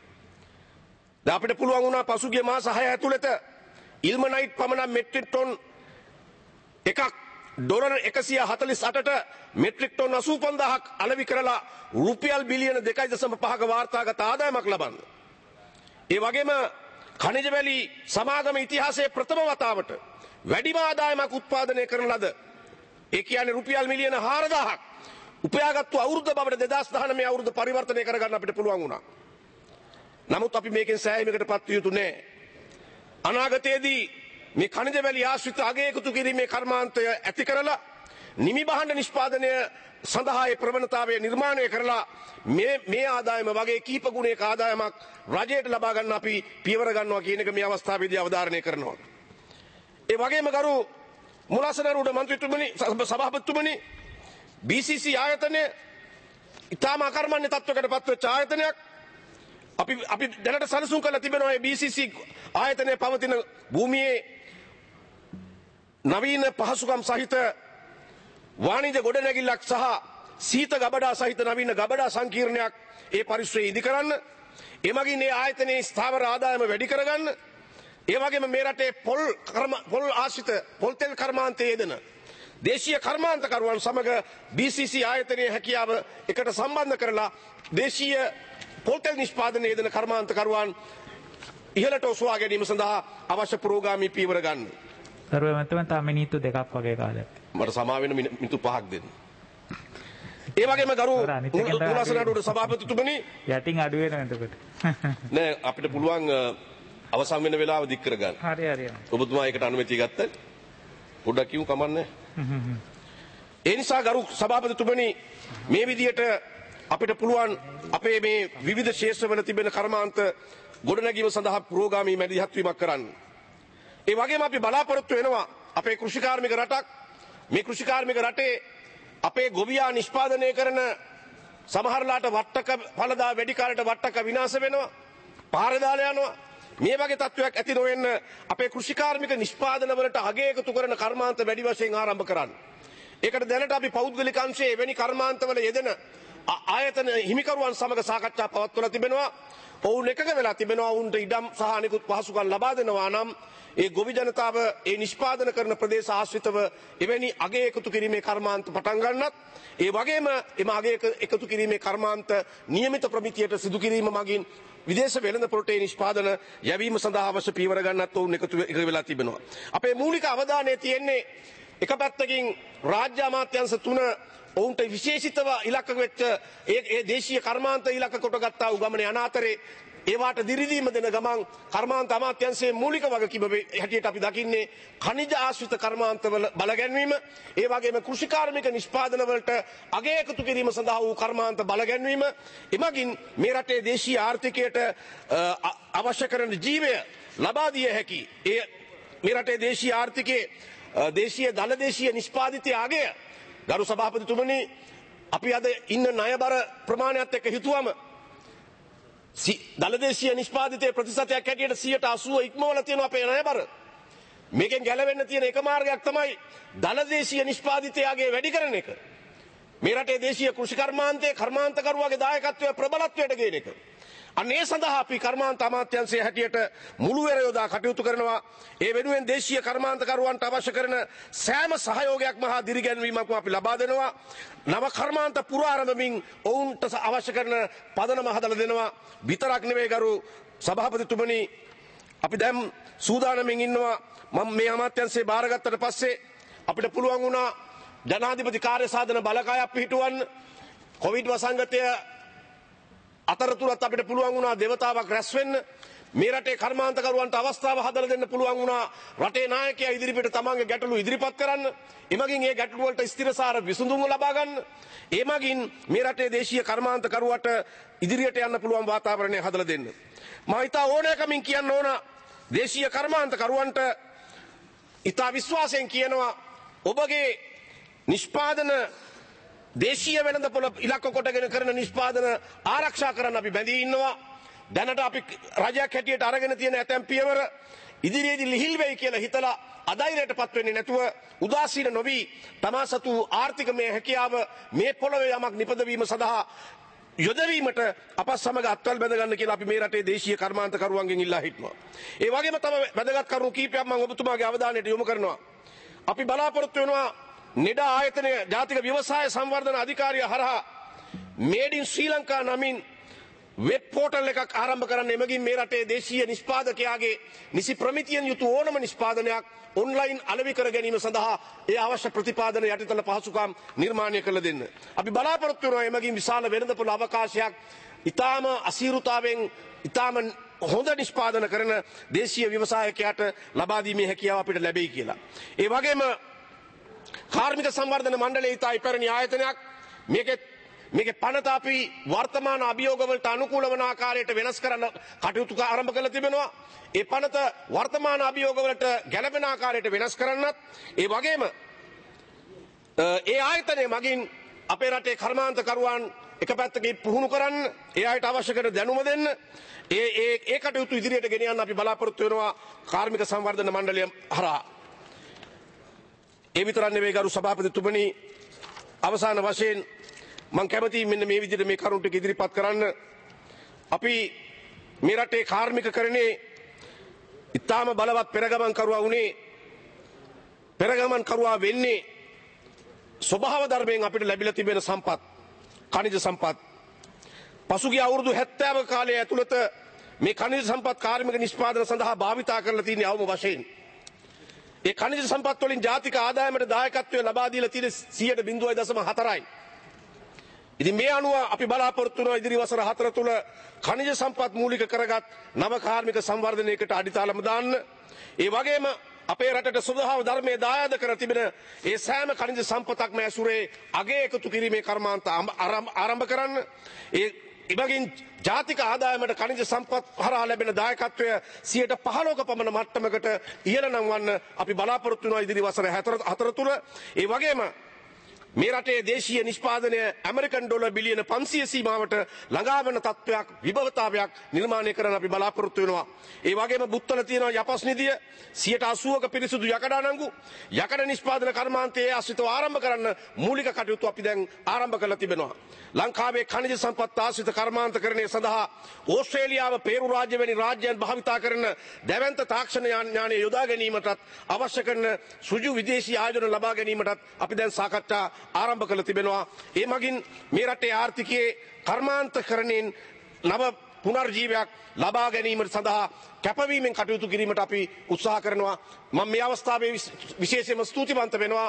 දැන් අපිට පුළුවන් වුණා පසුගිය මාස හය ඇතුළත ඉල්මනයිට් පමණ මෙට්‍රික් ටොන් එකක් ඩොලර් එකසිය හතළිස් අටට මෙට්‍රික් ටොන් අසූ පන්දාහක් අලෙවි කරලා රුපියල් බිලියන දෙකයි දශම පහක වාර්තාගත ආදායමක් ලබන්න. ඒ වගේම ඛනිජ වැලි සමාගම ඉතිහාසයේ ප්‍රථම වතාවට වැඩිම ආදායමක් උත්පාදනය කරන ලද ඒ කියන්නේ රුපියල් මිලියන හාරදාහක් උපයාගත්තු අවුරුද්ද බවට දෙදාස් දහනවය අවුරුද්ද පරිවර්තනය කරගන්න අපිට පුළුවන් වුණා. නමුත් අපි මේකෙන් සෑහීමකට පත් විය යුතු නැහැ. අනාගතයේදී මේ ඛනිජ වැලි ආශ්‍රිත අගය එකතු කිරීමේ කර්මාන්තය ඇති කරලා නිමි භාණ්ඩ නිෂ්පාදනය සඳහා ඒ ප්‍රවණතාවය නිර්මාණය කරලා මේ මේ ආදායම වගේ කීප ගුණයක ආදායමක් රජයට ලබා ගන්න අපි පියවර ගන්නවා කියන එක මේ අවස්ථාවේදී අවධාරණය කරනවා. ඒ වගේම ගරු මුලාසනරුඩ මන්ත්‍රීතුමනි සභාපතිතුමනි බී සී සී ආයතනය ඉතාම අකර්මණ්‍ය තත්වයකට පත්වෙච්ච ආයතනයක්. අපි අපි දැනට සැලසුම් කරලා තිබෙනවා මේ බී සී සී ආයතනයේ පවතින භූමියේ නවීන පහසුකම් සහිත වාණිජ ගොඩනැගිල්ලක් සහ සීත ගබඩා සහිත නවීන ගබඩා සංකීර්ණයක් ඒ පරිශ්‍රයේ ඉදි කරන්න. එමගින් මේ ආයතනයේ ස්ථාවර ආදායම වැඩි කරගන්න. ඒ වගේම මේ රටේ පොල් පොල් ආශ්‍රිත පොල් තෙල් කර්මාන්තයේ යෙදෙන දේශීය කර්මාන්තකරුවන් සමග බී සී සී ආයතනයේ හැකියාව එකට සම්බන්ධ කරලා දේශීය පොල්තෙල් නිෂ්පාදනයේ යෙදෙන කර්මාන්තකරුවන් ඉහළට ඔසවා ගැනීම සඳහා අවශ්‍ය පුරෝගාමී පියවර ගන්න. ගරු මැතිතුමා තා මිනිත්තු දෙකක් වගේ කාලයක්. මට සමා වෙන මිනිත්තු පහක් දෙන්න. ඒ වගේම ගරු තුලාසනඩුවට සභාපතිතුමනි යටින් අඩු වෙනවා එතකොට. නෑ අපිට පුළුවන් අවසන් වෙන වෙලාව දික් කරගන්න. හරි හරි. ඔබතුමා ඒකට අනුමැතිය ගත්තා. පොඩ්ඩක් කියමු කමන්නේ. ඒ නිසා ගරු සභාපතිතුමනි මේ විදියට අපිට පුළුවන් අපේ මේ විවිධ ශේෂ්ත්‍රවල තිබෙන කර්මාන්ත ගොඩනැගීම සඳහා පුරෝගාමී මැදිහත් වීමක් කරන්න. ඒ වගේම අපි බලාපොරොත්තු වෙනවා අපේ කෘෂිකාර්මික රටක් මේ කෘෂිකාර්මික රටේ අපේ ගොවියා නිෂ්පාදනය කරන සමහරලාට වට්ටක ඵලදා වැඩි කාලයට වට්ටක විනාශ වෙනවා පහර දාලා යනවා මේ වගේ තත්වයක් ඇති නොවෙන්න අපේ කෘෂිකාර්මික නිෂ්පාදන වලට අගය එකතු කරන කර්මාන්ත වැඩි වශයෙන් ආරම්භ කරන්න. ඒකට දැනට අපි පෞද්ගලික අංශයේ එවැනි කර්මාන්තවල යෙදෙන ආයතන හිමිකරුවන් සමග සාකච්ඡා පවත්වලා තිබෙනවා. ඔවුන් එකඟ වෙලා තිබෙනවා ඔවුන්ට ඉඩම් සහ අනිකුත් පහසුකම් ලබා දෙනවා නම් ඒ ගොවි ජනතාව ඒ නිෂ්පාදන කරන ප්‍රදේශ ආශ්‍රිතව එවැනි අගය එකතු කිරීමේ කර්මාන්ත පටන් ගන්නත් ඒ වගේම එම අගය එකතු කිරීමේ කර්මාන්ත නියමිත ප්‍රමිතියට සිදු කිරීම මගින් විදේශ වෙළඳ පොළට නිෂ්පාදන යැවීම සඳහා අවශ්‍ය පියවර ගන්නත් ඔවුන් එකතු වෙලා තිබෙනවා. අපේ මූලික අවධානය තියෙන්නේ එක පැත්තකින් රාජ්‍ය අමාත්‍යාංශ තුන ඔවුන්ට විශේෂිතව ඉලක්ක වෙච්ච ඒ දේශීය කර්මාන්ත ඉලක්ක කොට ගත්තා වූ ගමනේ අනාතරේ ඒවාට දිරිදීම දෙන ගමන් කර්මාන්ත අමාත්‍යාංශයේ මූලික වගකීම හැටියට අපි දකින්නේ ඛනිජ ආශ්‍රිත කර්මාන්තවල බලගැන්වීම ඒ වගේම කෘෂිකාර්මික නිෂ්පාදන වලට අගය එකතු කිරීම සඳහා වූ කර්මාන්ත බලගැන්වීම එමගින් මේ රටේ දේශීය ආර්ථිකයට අවශ්‍ය කරන ජීවය ලබා දිය හැකි ඒ මේ රටේ දේශීය ආර්ථිකයේ දේශීය දල දේශීය නිෂ්පාදිතය අගය ගරු සභාපතිතුමනි අපි අද ඉන්න ණයබර ප්‍රමාණයත් එක්ක හිතුවම දලදේශීය නිෂ්පාදිතයේ ප්‍රතිශතයක් හැටියට සියයට අසූව ඉක්මවලා තියෙනවා අපේ ණයබර. මේකෙන් ගැලවෙන්න තියෙන එක මාර්ගයක් තමයි දලදේශීය නිෂ්පාදිතයගේ වැඩි කරන එක. මේ රටේ දේශීය කෘෂි කර්මාන්තයේ කර්මාන්තකරුවාගේ දායකත්වය ප්‍රබලත්වයට ගේන එක. අන්න ඒ සඳහා අපි කර්මාන්ත අමාත්‍යාංශයේ හැටියට මුළු වෙර යොදා කටයුතු කරනවා. ඒ වෙනුවෙන් දේශීය කර්මාන්තකරුවන්ට අවශ්‍ය කරන සෑම සහයෝගයක්ම හා දිරිගැන්වීමක්ම අපි ලබා දෙනවා. නව කර්මාන්ත පුරාරම්භමින් ඔවුන්ට අවශ්‍ය කරන පදනම හදලා දෙනවා. විතරක් නෙවෙයි ගරු සභාපතිතුමනි අපි දැන් සූදානම්ෙන් ඉන්නවා මම මේ අමාත්‍යාංශයේ බාරගත්තට පස්සේ අපිට පුළුවන් වුණා ජනාධිපති කාර්ය සාධන බලකායක් පිහිටුවන්න කොවිඩ් වසංගතය අතරතුරත් අපිට පුළුවන් වුණා දේවතාවක් රැස් වෙන්න මේ රටේ කර්මාන්තකරුවන්ට අවස්ථාව හදලා දෙන්න පුළුවන් වුණා රටේ නායකයා ඉදිරිපිට තමන්ගේ ගැටලු ඉදිරිපත් කරන්න එමගින් ඒ ගැටලු වලට ස්ථිරසාර විසඳුම් ලබා ගන්න එමගින් මේ රටේ දේශීය කර්මාන්තකරුවට ඉදිරියට යන්න පුළුවන් වාතාවරණය හදලා දෙන්න මම හිතා ඕනෑකමින් කියන්න ඕන දේශීය කර්මාන්තකරුවන්ට ඉතා විශ්වාසයෙන් කියනවා ඔබගේ නිෂ්පාදන දේශීය වෙළඳපොළ ඉලක්ක කොටගෙන කරන නිෂ්පාදන ආරක්ෂා කරන්න අපි බැඳී ඉන්නවා. දැනට අපි රජයක් හැටියට අරගෙන තියෙන ඇතැම් පියවර ඉදිරියේදී ලිහිල් වෙයි කියලා හිතලා අධෛර්යයටපත් වෙන්නේ නැතුව උදාසීන නොවි තමා සතු ආර්ථිකමය හැකියාව මේ පොළොවේ යමක් නිපදවීම සඳහා යොදවීමට අප සමග අත්වැල් බැඳ ගන්න කියලා අපි මේ රටේ දේශීය කර්මාන්තකරුවන්ගෙන් ඉල්ලා හිටනවා. ඒ වගේම තම වැදගත් කරුණු කීපයක් මම ඔබතුමාගේ අවධානයට යොමු කරනවා. අපි බලාපොරොත්තු වෙනවා නිඩා ආයතනය ජාතික ව්‍යවසාය සංවර්ධන අධිකාරිය හරහා මේඩ් ඉන් ශ්‍රී ලංකා නමින් වෙබ් පෝටල් එකක් ආරම්භ කරන්න එමගින් මේ රටේ දේශීය නිෂ්පාදකයාගේ නිසි ප්‍රමිතියෙන් යුතු ඕනම නිෂ්පාදනයක් ඔන්ලයින් අලෙවි කර ගැනීම සඳහා ඒ අවශ්‍ය ප්‍රතිපාදන යටිතල පහසුකම් නිර්මාණය කළ දෙන්න. අපි බලාපොරොත්තු වෙනවා එමගින් විශාල වෙළඳපොළ අවකාශයක් ඊටාම අසීරුතාවෙන් ඊටාම හොඳ නිෂ්පාදන කරන දේශීය ව්‍යවසායකයාට ලබා දීමේ හැකියාව අපිට ලැබෙයි කියලා. ඒ වගේම කාර්මික සංවර්ධන මණ්ඩලය ඉතායි පැරණි ආයතනයක් මේකේ මේකේ පනත අපි වර්තමාන අභියෝග වලට අනුකූල වන ආකාරයට වෙනස් කරන්න කටයුතු ආරම්භ කළ තිබෙනවා. ඒ පනත වර්තමාන අභියෝග වලට ගැළපෙන ආකාරයට වෙනස් කරන්නත් ඒ වගේම ඒ ආයතනය මගින් අපේ රටේ කර්මාන්තකරුවන් එක පැත්තකින් පුහුණු කරන්න ඒ අයට අවශ්‍ය කරන දැනුම දෙන්න ඒ ඒ ඒ කටයුතු ඉදිරියට ගෙන යන්න අපි බලාපොරොත්තු වෙනවා කාර්මික සංවර්ධන මණ්ඩලය හරහා. ඒ විතරක් නෙවෙයි ගරු සභාපතිතුමනි අවසාන වශයෙන් මම කැමතියි මෙන්න මේ විදිහට මේ කරුණු ටික ඉදිරිපත් කරන්න. අපි මේ රටේ කාර්මිකකරණේ ඉතාම බලවත් පෙරගමන් කරුවා වුණේ පෙරගමන් කරුවා වෙන්නේ ස්වභාව ධර්මයෙන් අපිට ලැබිලා තිබෙන සම්පත් ඛනිජ සම්පත් පසුගිය අවුරුදු හැත්තෑව කාලය ඇතුළත මේ ඛනිජ සම්පත් කාර්මික නිෂ්පාදන සඳහා භාවිතා කරලා තියෙන අවම වශයෙන් ඒ ඛනිජ සම්පත් වලින් ජාතික ආදායමට දායකත්වය ලබා දීලා තියෙන සියයට බිංදුවයි දශම හතරයි. ඉතින් මේ අනුව අපි බලාපොරොත්තු වෙනවා ඉදිරි වසර හතර තුල ඛනිජ සම්පත් මූලික කරගත් නව කාර්මික සංවර්ධනයකට අඩිතාලම දාන්න. ඒ වගේම අපේ රටට ස්වභාව ධර්මයේ දායාද කර තිබෙන ඒ සෑම ඛනිජ සම්පතක්ම ඇසුරේ අගය එකතු කිරීමේ කර්මාන්ත ආරම්භ කරන්න. ඒ එබැවින් ජාතික ආදායමට ඛනිජ සම්පත් හරහා ලැබෙන දායකත්වය සියයට පහළොවක පමණ මට්ටමකට ඉහළ නංවන්න අපි බලාපොරොත්තු වෙනවා ඉදිරි වසර හතර තුල. ඒ වගේම මේ රටේ දේශීය නිෂ්පාදනය ඇමරිකන් ඩොලර් බිලියන පන්සිය සීමාවට ළඟා වෙන තත්ත්වයක් විභවතාවයක් නිර්මාණය කරන්න අපි බලාපොරොත්තු වෙනවා. ඒ වගේම බුත්තල තියෙනවා යපස් නිධිය සියයට අසූවක පිරිසුදු යකඩ අඩංගු යකඩ නිෂ්පාදන කර්මාන්තයේ ආශ්‍රිතව ආරම්භ කරන්න මූලික කටයුතු අපි දැන් ආරම්භ කරලා තිබෙනවා. ලංකාවේ ඛනිජ සම්පත් ආශ්‍රිත කර්මාන්තකරණය සඳහා ඕස්ට්‍රේලියාව පේරු රාජ්‍ය වැනි රාජ්‍යයන් භාවිතා කරන දැවැන්ත තාක්ෂණ ඥානය යොදා ගැනීමටත් අවශ්‍ය කරන සුජු විදේශී ආයෝජන ලබා ගැනීමටත් අපි දැන් සාකච්ඡා ආරම්භ කළ තිබෙනවා. ඒ මගින් මේ රටේ ආර්ථිකයේ කර්මාන්තකරණයෙන් නව පුනර්ජීවයක් ලබා ගැනීමට සඳහා කැපවීමෙන් කටයුතු කිරීමට අපි උත්සාහ කරනවා. මම මේ අවස්ථාවේ විශේෂයෙන්ම ස්තුතිවන්ත වෙනවා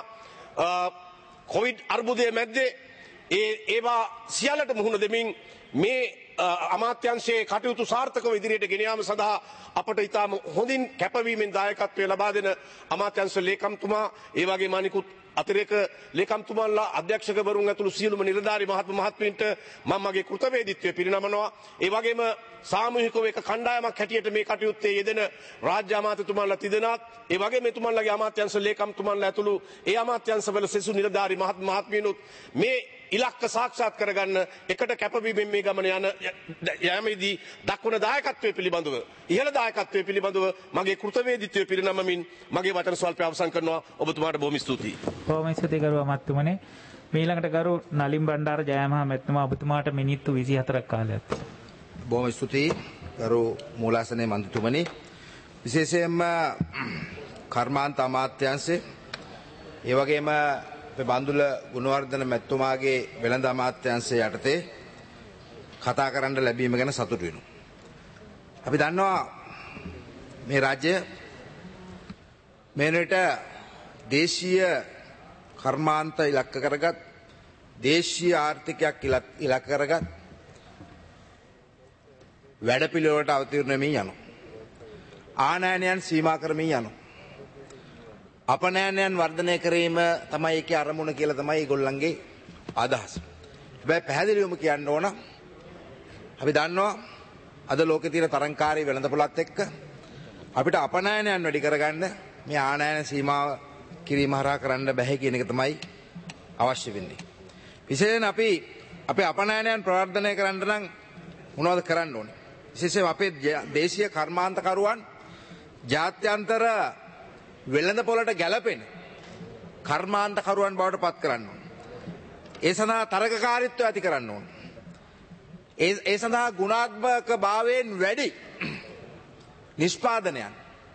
කොවිඩ් අර්බුදයේ මැද්දේ ඒ ඒවා සියල්ලට මුහුණ දෙමින් මේ අමාත්‍යංශයේ කටයුතු සාර්ථකව ඉදිරියට ගෙන යාම සඳහා අපට ඉතාම හොඳින් කැපවීමෙන් දායකත්වය ලබා දෙන අමාත්‍යංශ ලේකම්තුමා ඒ වගේම අනිකුත් අතිරේක ලේකම්තුමාලා අධ්‍යක්ෂකවරුන් ඇතුළු සියලුම නිලධාරී මහත්ම මහත්මීන්ට මම මගේ කෘතවේදීත්වය පිරිනමනවා. ඒ වගේම සාමූහිකව එක කණ්ඩායමක් හැටියට මේ කටයුත්තේ යෙදෙන රාජ්‍ය අමාත්‍යතුමාලා තිදෙනාත් ඒ වගේම එතුමාලාගේ අමාත්‍යංශ ලේකම්තුමාලා ඇතුළු ඒ අමාත්‍යංශවල සෙසු නිලධාරී මහත්ම මහත්මීනුත් මේ ඉලක්ක සාක්ෂාත් කරගන්න එකට කැපවීමෙන් මේ ගමන යන යෑමේදී දක්වන දායකත්වය පිළිබඳව ඉහළ දායකත්වය පිළිබඳව මගේ කෘතවේදීත්වය පිරිනමමින් මගේ වචන ස්වල්පය අවසන් කරනවා. ඔබතුමාට බොහොම ස්තුතියි. බොහොම ස්තුතියි ගරු අමාත්‍යතුමනි. මීළඟට ගරු නලින් බණ්ඩාර ජයමහා මැතිතුමා ඔබතුමාට මිනිත්තු විසිහතරක් කාලයක්. බොහොම ස්තුතියි ගරු මූලාසනයේ මන්ත්‍රීතුමනි. විශේෂයෙන්ම කර්මාන්ත අමාත්‍යාංශයේ ඒ වගේම අපේ බන්දුල ගුණවර්ධන මැතිතුමාගේ වෙළඳ අමාත්‍යාංශය යටතේ කතා කරන්න ලැබීම ගැන සතුටු වෙනවා. අපි දන්නවා මේ රාජ්‍ය මේනට දේශීය කර්මාන්ත ඉලක්ක කරගත් දේශීය ආර්ථිකයක් ඉලක්ක කරගත් වැඩපිළිවෙලට අවතීර්ණ වෙමින් යනවා. ආනයනයන් සීමා කරමින් යනවා. අපනයනයන් වර්ධනය කිරීම තමයි ඒකේ අරමුණ කියලා තමයි ඒගොල්ලන්ගේ අදහස. හැබැයි පැහැදිලිවම කියන්න ඕන අපි දන්නවා අද ලෝකේ තියෙන තරංකාරී වෙළඳපොළත් එක්ක අපිට අපනයනයන් වැඩි කරගන්න මේ ආනයන සීමාව කිරීම හරහා කරන්න බැහැ කියන එක තමයි අවශ්‍ය වෙන්නේ. විශේෂයෙන් අපි අපේ අපනයනයන් ප්‍රවර්ධනය කරන්න නම් මොනවද කරන්න ඕනේ? විශේෂයෙන් අපේ දේශීය කර්මාන්තකරුවන් ජාත්‍යන්තර වෙළඳපොළට ගැලපෙන කර්මාන්තකරුවන් බවට පත් කරන්න ඕන. ඒ සඳහා තරගකාරීත්වය ඇති කරන්න ඕන. ඒ ඒ සඳහා ගුණාත්මක භාවයෙන් වැඩි නිෂ්පාදනයන්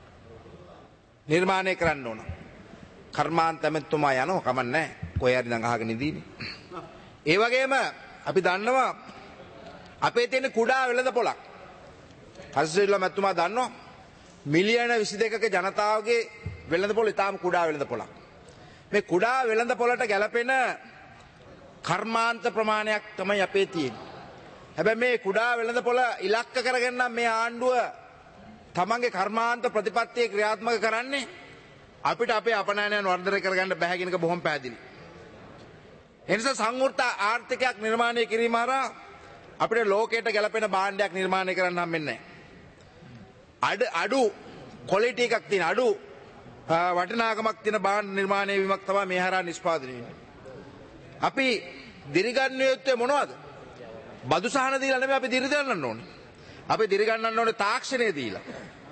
නිර්මාණය කරන්න ඕන. කර්මාන්ත ඇමතුමා යනවා කමන්නේ කොහේ හරි නම් අහගෙන ඉදීනේ. ඒ වගේම අපි දන්නවා අපේ තියෙන කුඩා වෙළඳපොළක් හර්ෂවිල්ලා මැතිතුමා දන්නවා මිලියන විසි දෙකක ජනතාවගේ වෙළඳපොළ ඉතාම කුඩා වෙළඳපොළක්. මේ කුඩා වෙළඳපොළට ගැලපෙන කර්මාන්ත ප්‍රමාණයක් තමයි අපේ තියෙන්නේ. හැබැයි මේ කුඩා වෙළඳපොළ ඉලක්ක කරගෙන නම් මේ ආණ්ඩුව තමන්ගේ කර්මාන්ත ප්‍රතිපත්තිය ක්‍රියාත්මක කරන්නේ අපිට අපේ අපනයනයන් වර්ධනය කරගන්න බැහැ කියන එක බොහොම පැහැදිලි. ඒ නිසා සංවෘත ආර්ථිකයක් නිර්මාණය කිරීම හරහා අපිට ලෝකයට ගැලපෙන භාණ්ඩයක් නිර්මාණය කරන්න හම්බෙන්නේ නැහැ. අඩ අඩු ක්වොලිටි එකක් තියෙන අඩු වටිනාකමක් තියෙන භාණ්ඩ නිර්මාණය වීමක් තමයි මේ හරහා නිෂ්පාදනය වෙන්නේ. අපි දිරිගන්ව යුත්තේ මොනවද? බදු සහන දීලා නෙමෙයි අපි දිරිගන්නන්න ඕනේ. අපි දිරිගන්නන්න ඕනේ තාක්ෂණය දීලා.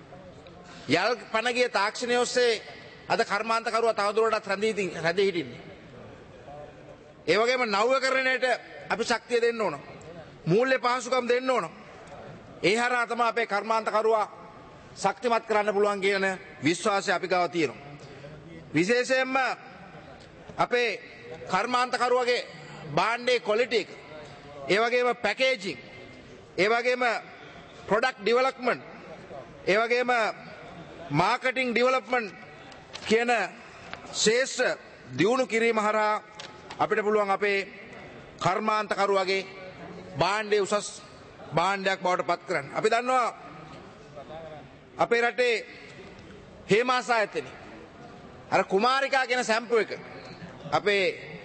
යල් පනගිය තාක්ෂණය ඔස්සේ අද කර්මාන්තකරුවා තවදුරටත් රැඳී රැඳී හිටින්නේ. ඒ වගේම නව්‍යකරණයට අපි ශක්තිය දෙන්න ඕන. මූල්‍ය පහසුකම් දෙන්න ඕන. ඒ හරහා තමයි අපේ කර්මාන්තකරුවා ශක්තිමත් කරන්න පුළුවන් කියන විශ්වාසය අපි ගාව තියෙනවා. විශේෂයෙන්ම අපේ කර්මාන්තකරුවගේ භාණ්ඩේ ක්වොලිටි එක, ඒ වගේම පැකේජිං, ඒ වගේම ප්‍රොඩක්ට් ඩෙවලොප්මන්ට්, ඒ වගේම මාකටිං ඩෙවලොප්මන්ට් කියන ශේෂ්ඨ දියුණු කිරීම හරහා අපිට පුළුවන් අපේ කර්මාන්තකරුවගේ භාණ්ඩේ උසස් භාණ්ඩයක් බවට පත් කරන්න. අපි දන්නවා අපේ රටේ හේමාස ආයතනෙ අර කුමාරිකා කියන සැම්පු එක අපේ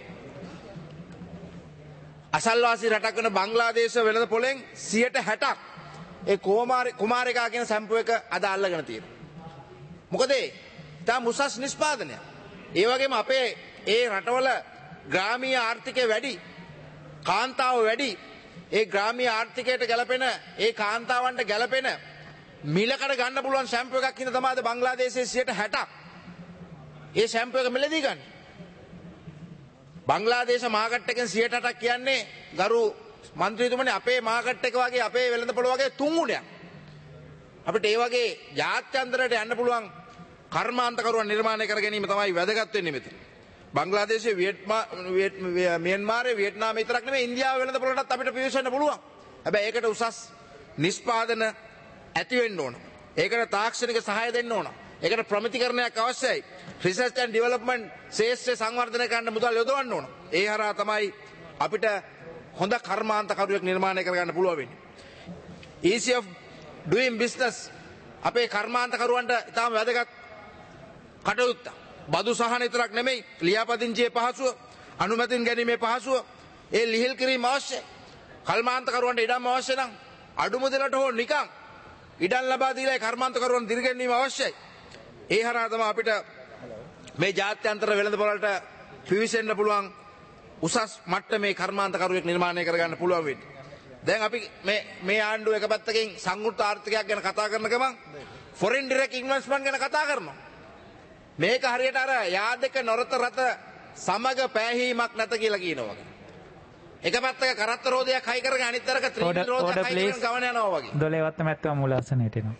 අසල්වාසී රටක් වෙන බංග්ලාදේශ වෙළඳ පොලෙන් සියයට හැටක් ඒ කුමාරිකා කියන සැම්පු එක අද අල්ලගෙන තියෙනවා. මොකද තාම උසස් නිෂ්පාදනයක්. ඒ වගේම අපේ ඒ රටවල ග්‍රාමීය ආර්ථිකය වැඩි, කාන්තාව වැඩි. ඒ ග්‍රාමීය ආර්ථිකයට ගැලපෙන, ඒ කාන්තාවන්ට ගැලපෙන මිලකට ගන්න පුළුවන් ෂැම්පු එකක් ඉන්න තමයි බංග්ලාදේශයේ සියයට හැටක් ඒ ෂැම්පු එක මිලදී ගන්න. බංග්ලාදේශ මාකට් එකෙන් සියයට අටක් කියන්නේ ගරු මන්ත්‍රීතුමනි අපේ මාකට් එක වගේ, අපේ වෙළඳපොළ වගේ තුන් ගුණයක්. අපිට ඒ වගේ ජාත්‍යන්තරයට යන්න පුළුවන් කර්මාන්තකරුවන් නිර්මාණය කර ගැනීම තමයි වැදගත් වෙන්නේ මෙතන. බංග්ලාදේශයේ මියන්මාරයේ වියට්නාමයේ විතරක් නෙමෙයි ඉන්දියාව වෙළඳපොළටත් අපිට පිවිසෙන්න පුළුවන්. හැබැයි ඒකට උසස් නිෂ්පාදන ඇති වෙන්න ඕන. ඒකට තාක්ෂණික සහාය දෙන්න ඕන. ඒකට ප්‍රමිතිකරණයක් අවශ්‍යයි. රිසර්ච් ඇන්ඩ් ඩෙවලොප්මන්ට් ශේෂ්ත්‍රය සංවර්ධනය කරන්න මුදල් යොදවන්න ඕන. ඒ හරහා තමයි අපිට හොඳ කර්මාන්තකරුවෙක් නිර්මාණය කරගන්න පුළුවන් වෙන්නේ. easy of doing business අපේ කර්මාන්තකරුවන්ට ඉතාම වැදගත් කටයුත්ත. බදු සහන විතරක් නෙමෙයි, ලියාපදිංචියේ පහසුව, අනුමැතින් ගැනීමේ පහසුව, ඒ ලිහිල් කිරීම අවශ්‍යයි. කර්මාන්තකරුවන්ට ඉඩම් අවශ්‍ය නම් අඩු මුදලට හෝ නිකන් ඉඩම් ලබා දීලා කර්මාන්තකරුවන් දිරිගැන්වීම අවශ්‍යයි. ඒ හරහා තමයි අපිට මේ ජාත්‍යන්තර වෙළඳපොළට පිවිසෙන්න පුළුවන් උසස් මට්ටමේ කර්මාන්තකරුවෙක් නිර්මාණය කරගන්න පුළුවන් වෙන්නේ. දැන් අපි මේ මේ ආණ්ඩුව එක පැත්තකින් සංවෘත ආර්ථිකයක් ගැන කතා කරන ගමන් ෆොරින් ඩිරෙක්ට් ඉන්වෙස්ට්මන්ට් ගැන කතා කරනවා. මේක හරියට අර යාදක නොරත රත සමග පෑහීමක් නැත කියලා කියනවා වගේ. එක පැත්තක කරත්ත රෝදයක් හයි කරගෙන අනිත් තරක ත්‍රිවිධ රෝදයක් හයි කරගෙන ගමන යනවා වගේ. දොළේවත්ත මැත්තම මූලාසනයට එනවා.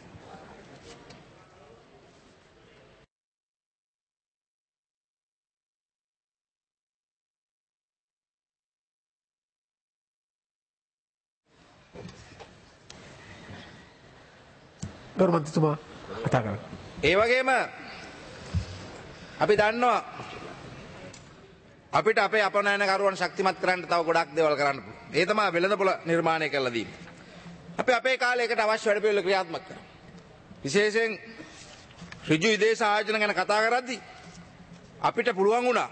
ගරුමන්ත්‍රීතුමා කතා කරන්න. ඒ වගේම අපි දන්නවා අපිට අපේ අපනයනකරුවන් ශක්තිමත් කරන්න තව ගොඩක් දේවල් කරන්න පුළුවන්. ඒ තමයි වෙළඳපොළ නිර්මාණය කරලා දීම. අපි අපේ කාලයකට අවශ්‍ය වැඩපිළිවෙල ක්‍රියාත්මක කරනවා. විශේෂයෙන් ඍජු විදේශ ආයෝජන ගැන කතා කරද්දී අපිට පුළුවන් වුණා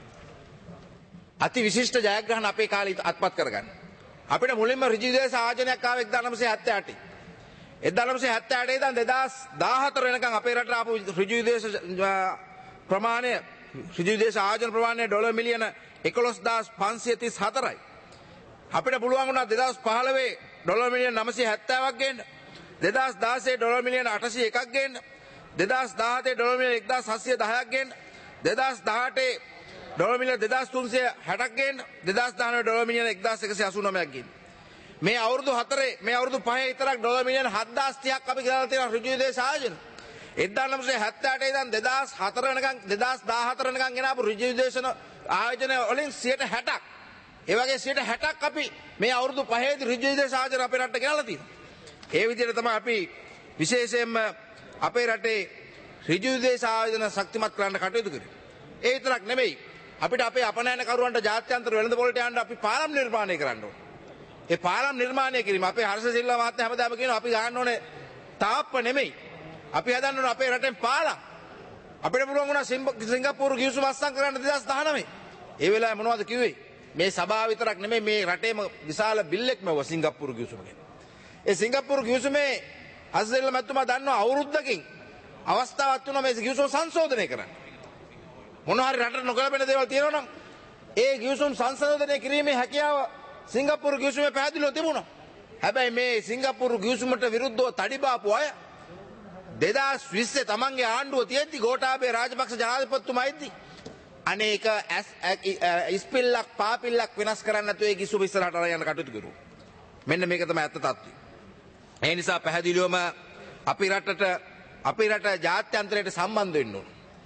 අති විශිෂ්ට ජයග්‍රහණ අපේ කාලේ අත්පත් කරගන්න. අපිට මුලින්ම ඍජු විදේශ ආයෝජනයක් ආව එක්දාස් නවසිය හැත්තෑ අටේ. එක්දාස් නවසිය හැත්තෑ අටේ ඉඳන් දෙදාස් දාහතර වෙනකන් අපේ රටට ආපු ඍජු විදේශ ප්‍රමාණය ඍජු විදේශ ආයෝජන ප්‍රමාණය ඩොලර් මිලියන එකොළොස් හදාස් පන්සිය තිස් හතරයි. අපිට පුළුවන් වුණා දෙදාස් පහළොවේ ඩොලර් මිලියන නවසිය හැත්තෑවක් ගේන්න, දෙදාස් දාසයේ ඩොලර් මිලියන අටසිය එකක් ගේන්න, දෙදාස් දාහතේ ඩොලර් මිලියන එක්දාස් හත්සිය දහයක් ගේන්න, දෙදාස් දහඅටේ ඩොලර් මිලියන දෙදාස් තුන්සිය හැටක් ගේන්න, දෙදාස් දහනවය ඩොලර් මිලියන එක්දාස් එකසිය අසූ නවයක් ගේන්න. මේ අවුරුදු හතරේ මේ අවුරුදු පහේ විතරක් ඩොලර් මිලියන හත්දාස් තිහක් අපි ගෙනල්ලා තියෙනවා ඍජු විදේශ ආයෝජන. එක්දාස් නවසිය හැත්තෑ අටේ ඉඳන් දෙදාස් හතර වෙනකන් දෙදාස් දාහතර වෙනකන් ගෙනාපු ඍජු විදේශ ආයෝජන වලින් සියයට හැටක්. ඒ වගේ සියයට හැටක් අපි මේ අවුරුදු පහේදී ඍජු විදේශ ආයෝජන අපේ රටට ගෙනල්ලා තියෙනවා. ඒ විදිහට තමයි අපි විශේෂයෙන්ම අපේ රටේ ඍජු විදේශ ආයෝජන ශක්තිමත් කරන්න කටයුතු කරේ. ඒ විතරක් නෙමෙයි අපිට අපේ අපනයනකරුවන්ට ජාත්‍යන්තර වෙළඳපොළට යන්න අපි පාලම් නිර්මාණය කරන්න ඕනේ. ඒ පාලම් නිර්මාණය කිරීම අපේ හර්ෂ සිල්වා මහත්තයා හැමදාම කියනවා අපි ගන්න ඕනේ තාප්ප නෙමෙයි. අපි හදන්න ඕනේ අපේ රටෙන් පාලම්. අපිට පුළුවන් වුණා සිංගප්පූරු ගිවිසුම අත්සන් කරන්න දෙදාස් දහනවය. ඒ වෙලාවේ මොනවද කිව්වේ? මේ සභාව විතරක් නෙමෙයි මේ රටේම විශාල බිල්ලෙක් මෙව සිංගප්පූරු ගිවිසුම ගැන. ඒ සිංගප්පූරු ගිවිසුමේ අසදෙල්ල මැතිතුමා දන්නවා අවුරුද්දකින් අවස්ථාවක් තුන මේ ගිවිසුම සංශෝධනය කරන්න. මොන හරි රටට නොගැලපෙන දේවල් තියෙනවා නම් ඒ ගිවිසුම් සංශෝධනය කිරීමේ හැකියාව සිංගප්පූරු ගිවිසුමේ පැහැදිලිව තිබුණා. හැබැයි මේ සිංගප්පූරු ගිවිසුමට විරුද්ධව තඩිබාපු අය දෙදාස් විස්සේ තමන්ගේ ආණ්ඩුව තියෙද්දි ගෝඨාභය රාජපක්ෂ ජනාධිපතිතුමා ඉද්දි අනේක ඉස්පිල්ලක් පාපිල්ලක් වෙනස් කරන්න නැතුව ඒ ගිවිසුම ඉස්සරහට අරන් යන කටයුතු කරුවා. මෙන්න මේක තමයි ඇත්ත තත්ත්වය. ඒ නිසා පැහැදිලිවම අපි රටට අපි රට ජාත්‍යන්තරයට සම්බන්ධ වෙන්න ඕන.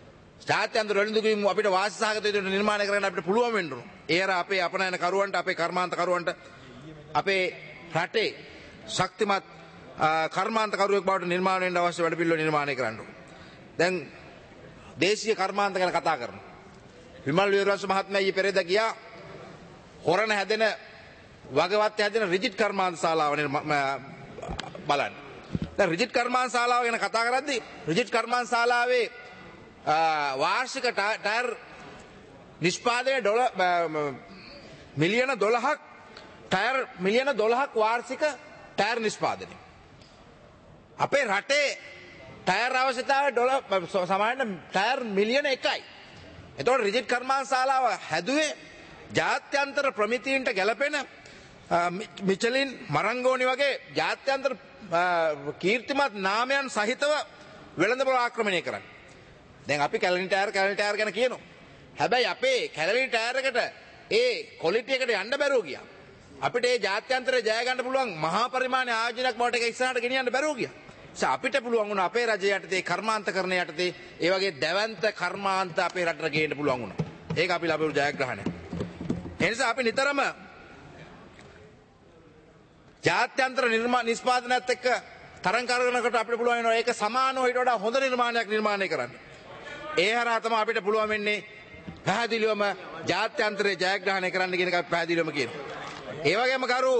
ජාත්‍යන්තර වෙළඳපොළ අපිට වාසි සහගත විදිහට නිර්මාණය කරන්න අපිට පුළුවන් වෙන්න ඕන. ඒ අර අපේ අපනයන කරුවන්ට අපේ කර්මාන්ත කරුවන්ට අපේ රටේ ශක්තිමත් කර්මාන්ත කරුවෙක් බවට නිර්මාණය වෙන්න අවශ්‍ය වැඩ පිළිවෙල නිර්මාණය කරන්න ඕන. දැන් දේශීය කර්මාන්ත ගැන කතා කරනවා. විමල් වීරවංශ මහත්මයා ඊයේ පෙරේද ගියා හොරණ හැදෙන වගවත් හැදෙන රිජිට් කර්මාන්ත ශාලාව බලන්න. දැන් රිජිට් කර්මාන්ත ශාලාව ගැන කතා කරද්දී රිජිට් කර්මාන්ත ශාලාවේ වාර්ෂික ටයර් නිෂ්පාදනය ඩොලර් මිලියන දොළහක් ටයර් මිලියන දොළහක් වාර්ෂික ටයර් නිෂ්පාදනය. අපේ රටේ ටයර් අවශ්‍යතාවය ඩොලර් සමාන ටයර් මිලියන එකයි. එතකොට රිජිට් කර්මාන්ත ශාලාව හැදුවේ ජාත්‍යන්තර ප්‍රමිතීන්ට ගැලපෙන මිචලින් මරංගෝනි වගේ ජාත්‍යන්තර කීර්තිමත් නාමයන් සහිතව වෙළඳපොළ ආක්‍රමණය කරන්න. දැන් අපි කැලණි ටයර් කැලණි ටයර් ගැන කියනවා. හැබැයි අපේ කැලණි ටයර් එකට ඒ ක්වොලිටි එකට යන්න බැරුව ගියා. අපිට ඒ ජාත්‍යන්තරේ ජය ගන්න පුළුවන් මහා පරිමාණ ආයෝජනයක් බවට ඒක ඉස්සරහට ගෙනියන්න බැරුව ගියා. ඒ අපිට පුළුවන් වුණා අපේ රජය යටතේ කර්මාන්තකරණය යටතේ ඒ වගේ දැවැන්ත කර්මාන්ත අපේ රටට ගේන්න පුළුවන් වුණා. ඒක අපි ලැබුණු ජයග්‍රහණය. ඒ නිසා අපි නිතරම ජාත්‍යන්තර නිර්මාණ නිෂ්පාදනයත් එක්ක තරඟ කරනකොට අපිට පුළුවන් වෙනවා ඒක සමානව ඊට වඩා හොඳ නිර්මාණයක් නිර්මාණය කරන්න. ඒ හරහා තමයි අපිට පුළුවන් වෙන්නේ පැහැදිලිවම ජාත්‍යන්තරයේ ජයග්‍රහණය කරන්න කියන එක අපි පැහැදිලිවම කියනවා. ඒ වගේම කරු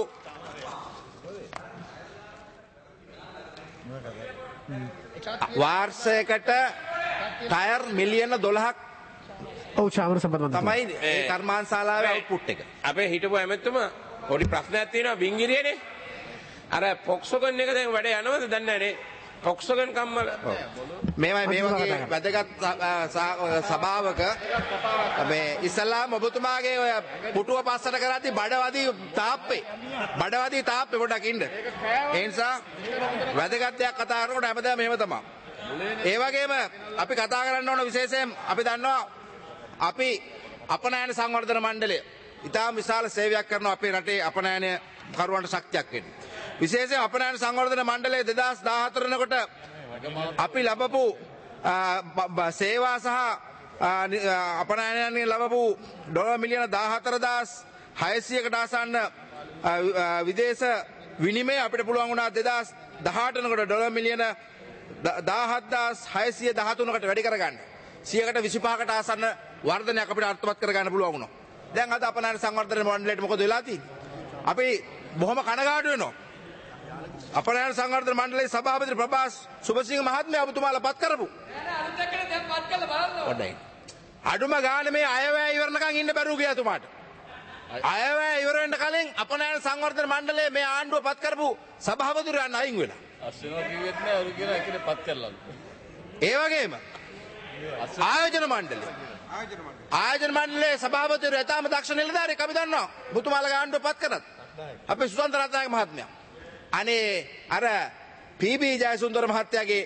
වාර්ෂයකට ටයර් මිලියන දොළහක් ඔව් චාමර සම්බන්ධව තමයි ඒ කර්මාන්ත ශාලාවේ අවුට්පුට් එක. අපේ හිටපු ඇමතුමා පොඩි ප්‍රශ්නයක් තියෙනවා බින්ගිරියනේ. අර පොක්සොගන් එක දැන් වැඩ යනවද දන්නේ නැහැ නේ. පොක්සොගන් කම්මල මේවයි මේ වගේ වැදගත් සභාවක මේ ඉස්ලාම් ඔබතුමාගේ ඔය පුටුව පස්සට කරද්දී බඩවදී තාප්පේ බඩවදී තාප්පේ පොඩක් ඉන්න. ඒ නිසා වැදගත් දෙයක් කතා කරනකොට හැමදාම මෙහෙම තමයි. ඒ වගේම අපි කතා කරන්න ඕන විශේෂයෙන් අපි දන්නවා අපි අපනයන සංවර්ධන මණ්ඩලය ඉතාම විශාල සේවයක් කරන අපේ රටේ අපනයන කරුවන්ට ශක්තියක් වෙන්න. විශේෂයෙන් අපනයන සංවර්ධන මණ්ඩලය දෙදහස් දාහතර වෙනකොට අපි ලබපු සේවා සහ අපනයනයන්ගෙන් ලබපු ඩොලර් මිලියන දාහතර හදාස් හයසියකට ආසන්න විදේශ විනිමය අපිට පුළුවන් වුණා දෙදහස් දහඅට වෙනකොට ඩොලර් මිලියන දාහත් හදාස් හයසිය දහතුනකට වැඩි කරගන්න. සියයට විසිපහකට ආසන්න වර්ධනයක් අපිට අර්ථවත් කරගන්න පුළුවන් වුණා. දැන් අද අපනයන සංවර්ධන මණ්ඩලයට මොකද වෙලා තියෙන්නේ? අපි බොහොම කනගාටු වෙනවා. අපනයන සංවර්ධන මණ්ඩලයේ සභාපති ප්‍රභාස් සුබසිංහ මහත්මයා ඔබතුමාලා පත් කරපු. අඩුම ගානේ මේ අයවැය ඉවරනකන් ඉන්න බැරුව ගියා එතුමාට. අයවැය ඉවර වෙන්න කලින් අපනයන සංවර්ධන මණ්ඩලයේ මේ ආණ්ඩුව පත් කරපු සභාපතිවරයන් අයින් වෙලා. අස්සනවා කිව්වෙත් නෑ අවුරු කියලා එකනේ පත් කරලා. ඒ වගේම ආයෝජන මණ්ඩලය ආයෝජන මණ්ඩලයේ සභාපතිවරු එතාම දක්ෂ නිලධාරියෙක් අපි දන්නවා. ඔබතුමාලගේ ආණ්ඩුව පත් කරත් අපේ සුසන්ත රත්නායක මහත්මයා. අනේ අර පී.බී. ජයසුන්දර මහත්තයාගේ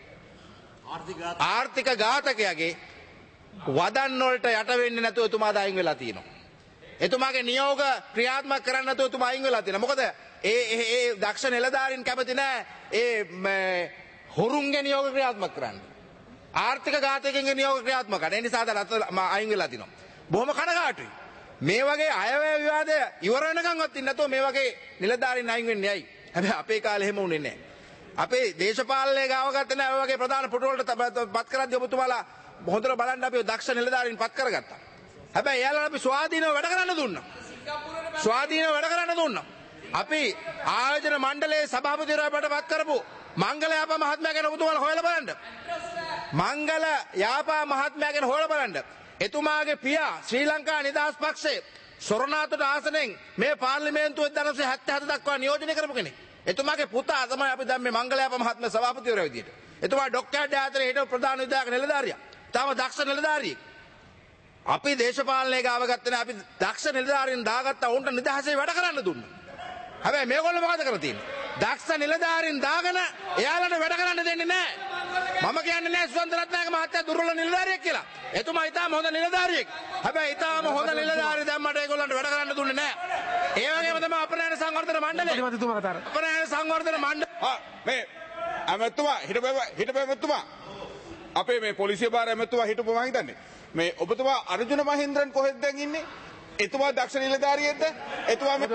ආර්ථික ඝාතකයාගේ වදන් වලට යට වෙන්නේ නැතුව එතුමා අයින් වෙලා තියෙනවා. එතුමාගේ නියෝග ක්‍රියාත්මක කරන්න නැතුව එතුමා අයින් වෙලා තියෙනවා. මොකද ඒ ඒ දක්ෂ නිලධාරීන් කැමති නැහැ ඒ හොරුන්ගේ නියෝග ක්‍රියාත්මක කරන්න. ආර්ථික ඝාතකයන්ගේ නියෝග ක්‍රියාත්මක කරන්න. ඒ නිසා අද අයින් වෙලා තිනවා. බොහොම කනගාටුයි. මේ වගේ අයවැය විවාදය ඉවර වෙනකන්වත් ඉන්න නැතුව මේ වගේ නිලධාරීන් අයින් වෙන්නේ ඇයි? හැබැයි අපේ කාලේ එහෙම වුණේ නැහැ. අපේ දේශපාලනයේ ගාව ගත්තේ නැහැ. ඔය වගේ ප්‍රධාන පුටු වලට පත් කරද්දී ඔබතුමාලා හොඳට බලන්න අපි දක්ෂ නිලධාරීන් පත් කරගත්තා. හැබැයි එයාලා අපි ස්වාධීනව වැඩ කරන්න දුන්නා. ස්වාධීනව වැඩ කරන්න දුන්නා. අපි ආයෝජන මණ්ඩලයේ සභාපතිවරයාට පත් කරපු මංගල යාපා මහත්මයා ගැන ඔබතුමාලා හොයලා බලන්න. මංගල යාපා මහත්මයා ගැන හොයලා බලන්න. එතුමාගේ පියා ශ්‍රී ලංකා නිදහස් පක්ෂයේ සොරනාතට ආසනෙන් මේ පාර්ලිමේන්තුවේ දනසේ හැත්තෑ හත දක්වා නියෝජනය කරපු කෙනෙක්. එතුමාගේ පුතා තමයි අපි දැන් මේ මංගල යාපා මහත්මයා සභාපතිවරයා විදියට. එතුමා ඩොක්ටර් ඩයාතරේ හිටපු ප්‍රධාන විධායක නිලධාරියා. තාම දක්ෂ නිලධාරියෙක්. අපි දේශපාලනයේ ගාව ගත්තේ නැහැ. අපි දක්ෂ නිලධාරීන් දාගත්තා උන්ට නිදහසේ වැඩ කරන්න දුන්නා. හැබැයි මේගොල්ලෝ මොකද කරලා තියෙන්නේ? දක්ෂ නිලධාරීන් දාගෙන එයාලට වැඩ කරන්න දෙන්නේ නැහැ. මම කියන්නේ නැහැ සුවන්ත රත්නායක මහත්තයා දුර්වල නිලධාරියෙක් කියලා. එතුමා ඊටාම හොඳ නිලධාරියෙක්. හැබැයි ඊටාම හොඳ නිලධාරිය දැම්මට ඒගොල්ලන්ට වැඩ කරන්න දුන්නේ නැහැ. ඒ වගේම තමයි අපනයන සංවර්ධන මණ්ඩලය. අපනයන සංවර්ධන මණ්ඩලය මේ අමතුමා හිටපෙ හිටපෙ අමතුමා අපේ මේ පොලිසිය භාර ඇමතුවා හිටපු මම හිතන්නේ මේ ඔබතුමා අර්ජුන මහින්ද්‍රන් කොහෙද දැන් ඉන්නේ? එතුමා දක්ෂ නිලධාරියෙක්ද? එතුමා මේ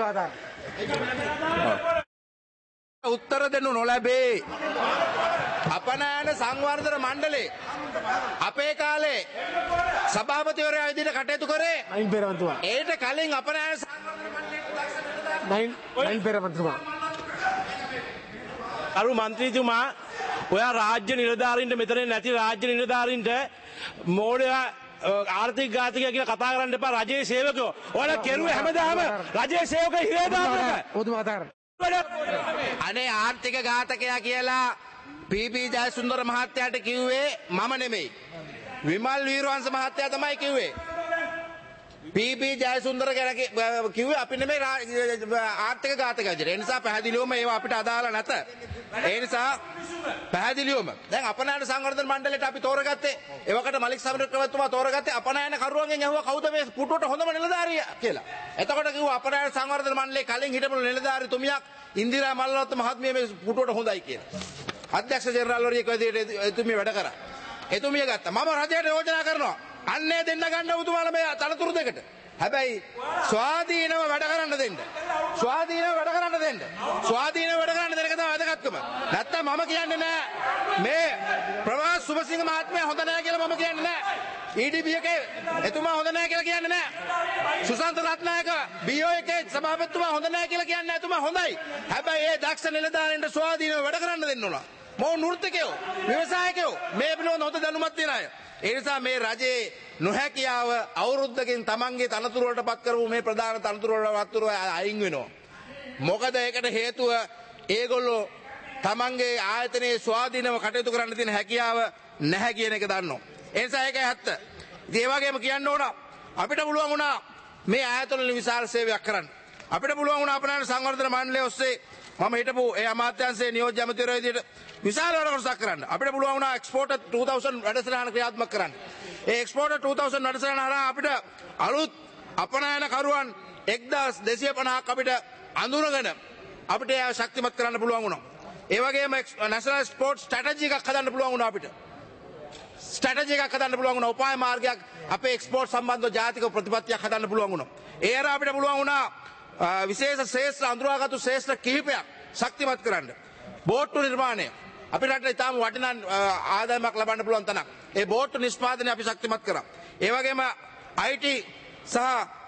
උත්තර දෙනු නොලැබේ. අපනයන සංවර්ධන මණ්ඩලේ අපේ කාලේ සභාපතිවරයා විදිහට කටයුතු කරේ නයින් පෙරවන්තුමා. ඒට කලින් අපනයන සංවර්ධන මණ්ඩලේ නයින් නයින් පෙරවන්තුමා. අරු මන්ත්‍රීතුමා ඔයා රාජ්‍ය නිලධාරීන්ට මෙතන නැති රාජ්‍ය නිලධාරීන්ට මෝඩයා ආර්ථික ඝාතකය කියලා කතා කරන්න එපා. රජයේ සේවකයෝ ඔයාලා කෙරුවේ හැමදාම රජයේ සේවකයෝ හිරේ දාන්න. ඔබතුමා අනේ ආර්ථික ඝාතකයා කියලා පී.පී. ජයසුන්දර මහත්තයාට කිව්වේ මම නෙමෙයි. විමල් වීරවංශ මහත්තයා තමයි කිව්වේ. පී.පී. ජයසුන්දර ගැන කිව්වේ අපි නෙමෙයි ආර්ථික ඝාතකයා විදිහට. ඒ නිසා පැහැදිලිවම ඒවා අපිට අදාළ නැත. ඒ නිසා පැහැදිලිවම දැන් අපනයන සංවර්ධන මණ්ඩලයට අපි තෝරගත්තේ එවකට මලික් සමරකරතුමා තෝරගත්තේ අපනයන කරුවන්ගෙන් ඇහුවා කවුද මේ පුටුවට හොඳම නිලධාරියා කියලා. එතකොට කිව්වා අපනයන සංවර්ධන මණ්ඩලයේ කලින් හිටපු නිලධාරි තුමියක් ඉන්දිරා මල්ලවත්ත මහත්මිය මේ පුටුවට හොඳයි කියලා. අධ්‍යක්ෂ ජෙනරාල්වරියෙක් විදිහට එතුමිය වැඩ කරා. එතුමිය ගත්තා. මම රජයට යෝජනා කරනවා අන්නේ දෙන්න ගන්න උතුමාලා මේ තනතුරු දෙකට. හැබැයි ස්වාධීනව වැඩ කරන්න දෙන්න. ස්වාධීනව වැඩ කරන්න දෙන්න. ස්වාධීනව වැඩ කරන්න දෙන එක තමයි වැදගත්කම. නැත්තම් මම කියන්නේ නෑ මේ ප්‍රවාස් සුභසිංහ මහත්මයා හොඳ නෑ කියලා මම කියන්නේ නෑ. ඊ ඩී බී එකේ එතුමා හොඳ නෑ කියලා කියන්නේ නෑ. සුසන්ත රත්නායක බී ඕ එකේ සභාපතිතුමා හොඳ නෑ කියලා කියන්නේ නෑ. එතුමා හොඳයි. හැබැයි ඒ දක්ෂ නිලධාරීන්ට ස්වාධීනව වැඩ කරන්න දෙන්න ඕන. මොවුන් වෘත්තිකයෝ, ව්‍යවසායකයෝ මේ පිළිබඳව හොඳ දැනුමක් තියෙන අය. ඒ නිසා මේ රජයේ නොහැකියාව අවුරුද්දකින් තමන්ගේ තනතුරු වලට පත් කරපු මේ ප්‍රධාන තනතුරු වල වතුර අයින් වෙනවා. මොකද ඒකට හේතුව ඒගොල්ලෝ තමන්ගේ ආයතනයේ ස්වාධීනව කටයුතු කරන්න තියෙන හැකියාව නැහැ කියන එක දන්නවා. ඒ නිසා ඒකයි ඇත්ත. ඉතින් ඒ වගේම කියන්න ඕන අපිට පුළුවන් වුණා මේ ආයතන වල විශාල සේවයක් කරන්න. අපිට පුළුවන් වුණා අපේ සංවර්ධන මණ්ඩලය ඔස්සේ මම හිටපු ඒ අමාත්‍යාංශයේ නියෝජ්‍ය ඇමතිවරයා විදිහට විශාල වැඩ කොටසක් කරන්න. අපිට පුළුවන් වුණා එක්ස්පෝර්ටර් two thousand වැඩසටහන ක්‍රියාත්මක කරන්න. ඒ එක්ස්පෝර්ටර් two thousand වැඩසටහන හරහා අපිට අලුත් අපනයන කරුවන් එක්දාස් දෙසිය පනහක් අපිට අඳුරගෙන අපිට ඒව ශක්තිමත් කරන්න පුළුවන් වුණා. ඒ වගේම නැෂනල් ස්පෝර්ට්ස් ස්ට්‍රැටජි එකක් හදන්න පුළුවන් වුණා අපිට. ස්ට්‍රැටජි එකක් හදන්න පුළුවන් වුණා. උපාය මාර්ගයක් අපේ එක්ස්පෝර්ට් සම්බන්ධව ජාතික ප්‍රතිපත්තියක් හදන්න පුළුවන් වුණා. ඒ අර අපිට පුළුවන් වුණා විශේෂ ශ්‍රේෂ්ඨ අඳුරාගත්තු ශ්‍රේෂ්ඨ කිහිපයක් ශක්තිමත් කරන්න. බෝට්ටු නිර්මාණය අපිට රටේ තාම වටිනා ආදායමක් ලබන්න පුළුවන් තැනක්. ඒ බෝට්ටු නිෂ්පාදනය අපි ශක්තිමත් කරා. ඒ වගේම ආයි ටී සහ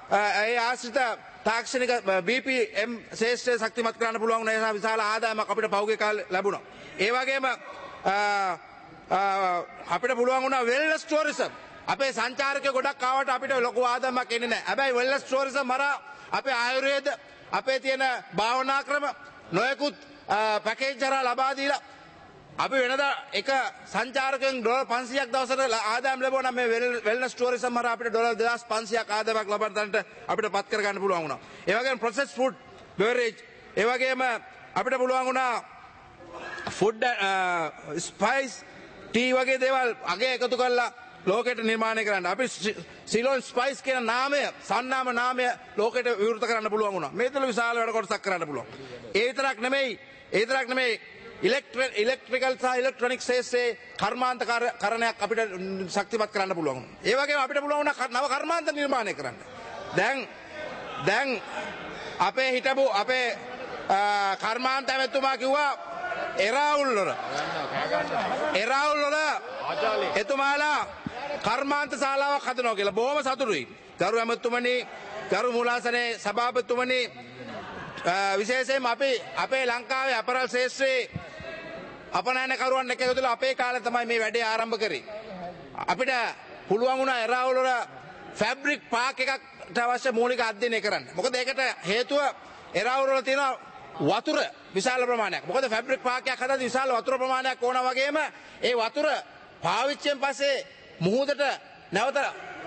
ඒ ආශ්‍රිත තාක්ෂණික බී පී එම් ශේෂ්ඨය ශක්තිමත් කරන්න පුළුවන් වුණා. ඒ නිසා විශාල ආදායමක් අපිට පහුගිය කාලේ ලැබුණා. ඒ වගේම අපිට පුළුවන් වුණා වෙල්නස් ටූරිසම්. අපේ සංචාරකයෝ ගොඩක් ආවට අපිට ලොකු ආදායමක් එන්නේ නැහැ. හැබැයි වෙල්නස් ටූරිසම් මරා අපේ ආයුර්වේද අපේ තියෙන භාවනා ක්‍රම නොයෙකුත් පැකේජ් හරහා ලබා දීලා අපි වෙනදා එක සංචාරකයන් ඩොලර් පන්සියයක් දවසට ආදායම් ලැබුවා නම් මේ වෙල්නස් ටූරිසම් හරහා අපිට ඩොලර් දෙදාස් පන්සියයක් ආදායමක් ලබන තැනට අපිට පත් කර ගන්න පුළුවන් වුණා. ඒ වගේම ප්‍රොසෙස් ෆුඩ් බෙවරේජ් ඒ වගේම අපිට පුළුවන් වුණා ෆුඩ් ස්පයිස් ටී වගේ දේවල් අගේ එකතු කරලා ලෝකෙට නිර්මාණය කරන්න. අපි සිලෝන් ස්පයිස් කියන නාමය සන්නාම නාමය ලෝකෙට විවෘත කරන්න පුළුවන් වුණා. මේ තුළ විශාල වැඩ කොටසක් කරන්න පුළුවන්. ඒ විතරක් නෙමෙයි ඒ විතරක් නෙමෙයි ඉලෙක්ට්‍රිකල් සහ ඉලෙක්ට්‍රොනික ශේෂ්ත්‍රයේ කර්මාන්ත කරණයක් අපිට ශක්තිමත් කරන්න පුළුවන්. ඒ වගේම අපිට පුළුවන් වුණා නව කර්මාන්ත නිර්මාණය කරන්න. දැන් දැන් අපේ හිටපු අපේ කර්මාන්ත ඇමතුමා කිව්වා එරාවුල් වල එරාවුල් වල එතුමාලා කර්මාන්ත ශාලාවක් හදනවා කියලා බොහොම සතුටුයි. ගරු ඇමතුමනි, ගරු මූලාසනයේ සභාපතිතුමනි, විශේෂයෙන්ම අපි අපේ ලංකාවේ අපරල් ශේෂ්ත්‍රයේ අපනයන කරුවන් එක්ක එකතුලා අපේ කාලේ තමයි මේ වැඩේ ආරම්භ කරේ. අපිට පුළුවන් වුණා එරාවුල් වල ෆැබ්‍රික් පාක් එකකට අවශ්‍ය මූලික අධ්‍යයනය කරන්න. මොකද ඒකට හේතුව එරාවුල් වල තියෙන වතුර විශාල ප්‍රමාණයක්. මොකද ෆැබ්‍රික් පාකයක් හදද්දී විශාල වතුර ප්‍රමාණයක් ඕන වගේම ඒ වතුර පාවිච්චියෙන් පස්සේ මුහුදට නැවත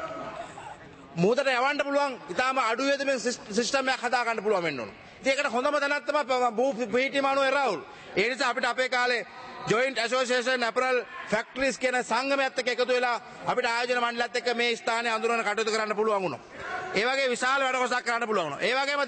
මුහුදට යවන්න පුළුවන් ඉතාලම අඩු වේදමින් සිස්ටම් එකක් හදා ගන්න පුළුවන් වෙන්න ඕන. ඉතින් ඒකට හොඳම තැනක් තමයි භූ පීටි මානු එරාවුල්. ඒ නිසා අපිට අපේ කාලේ ජොයින්ට් ඇසෝසියේෂන් අපරල් ෆැක්ටරිස් කියන සංගමයත් එක්ක එකතු වෙලා අපිට ආයෝජන මණ්ඩලයත් එක්ක මේ ස්ථානයේ අඳුරන කටයුතු කරන්න පුළුවන් වුණා. ඒ වගේ විශාල වැඩ කොටසක් කරන්න පුළුවන් වුණා. ඒ වගේම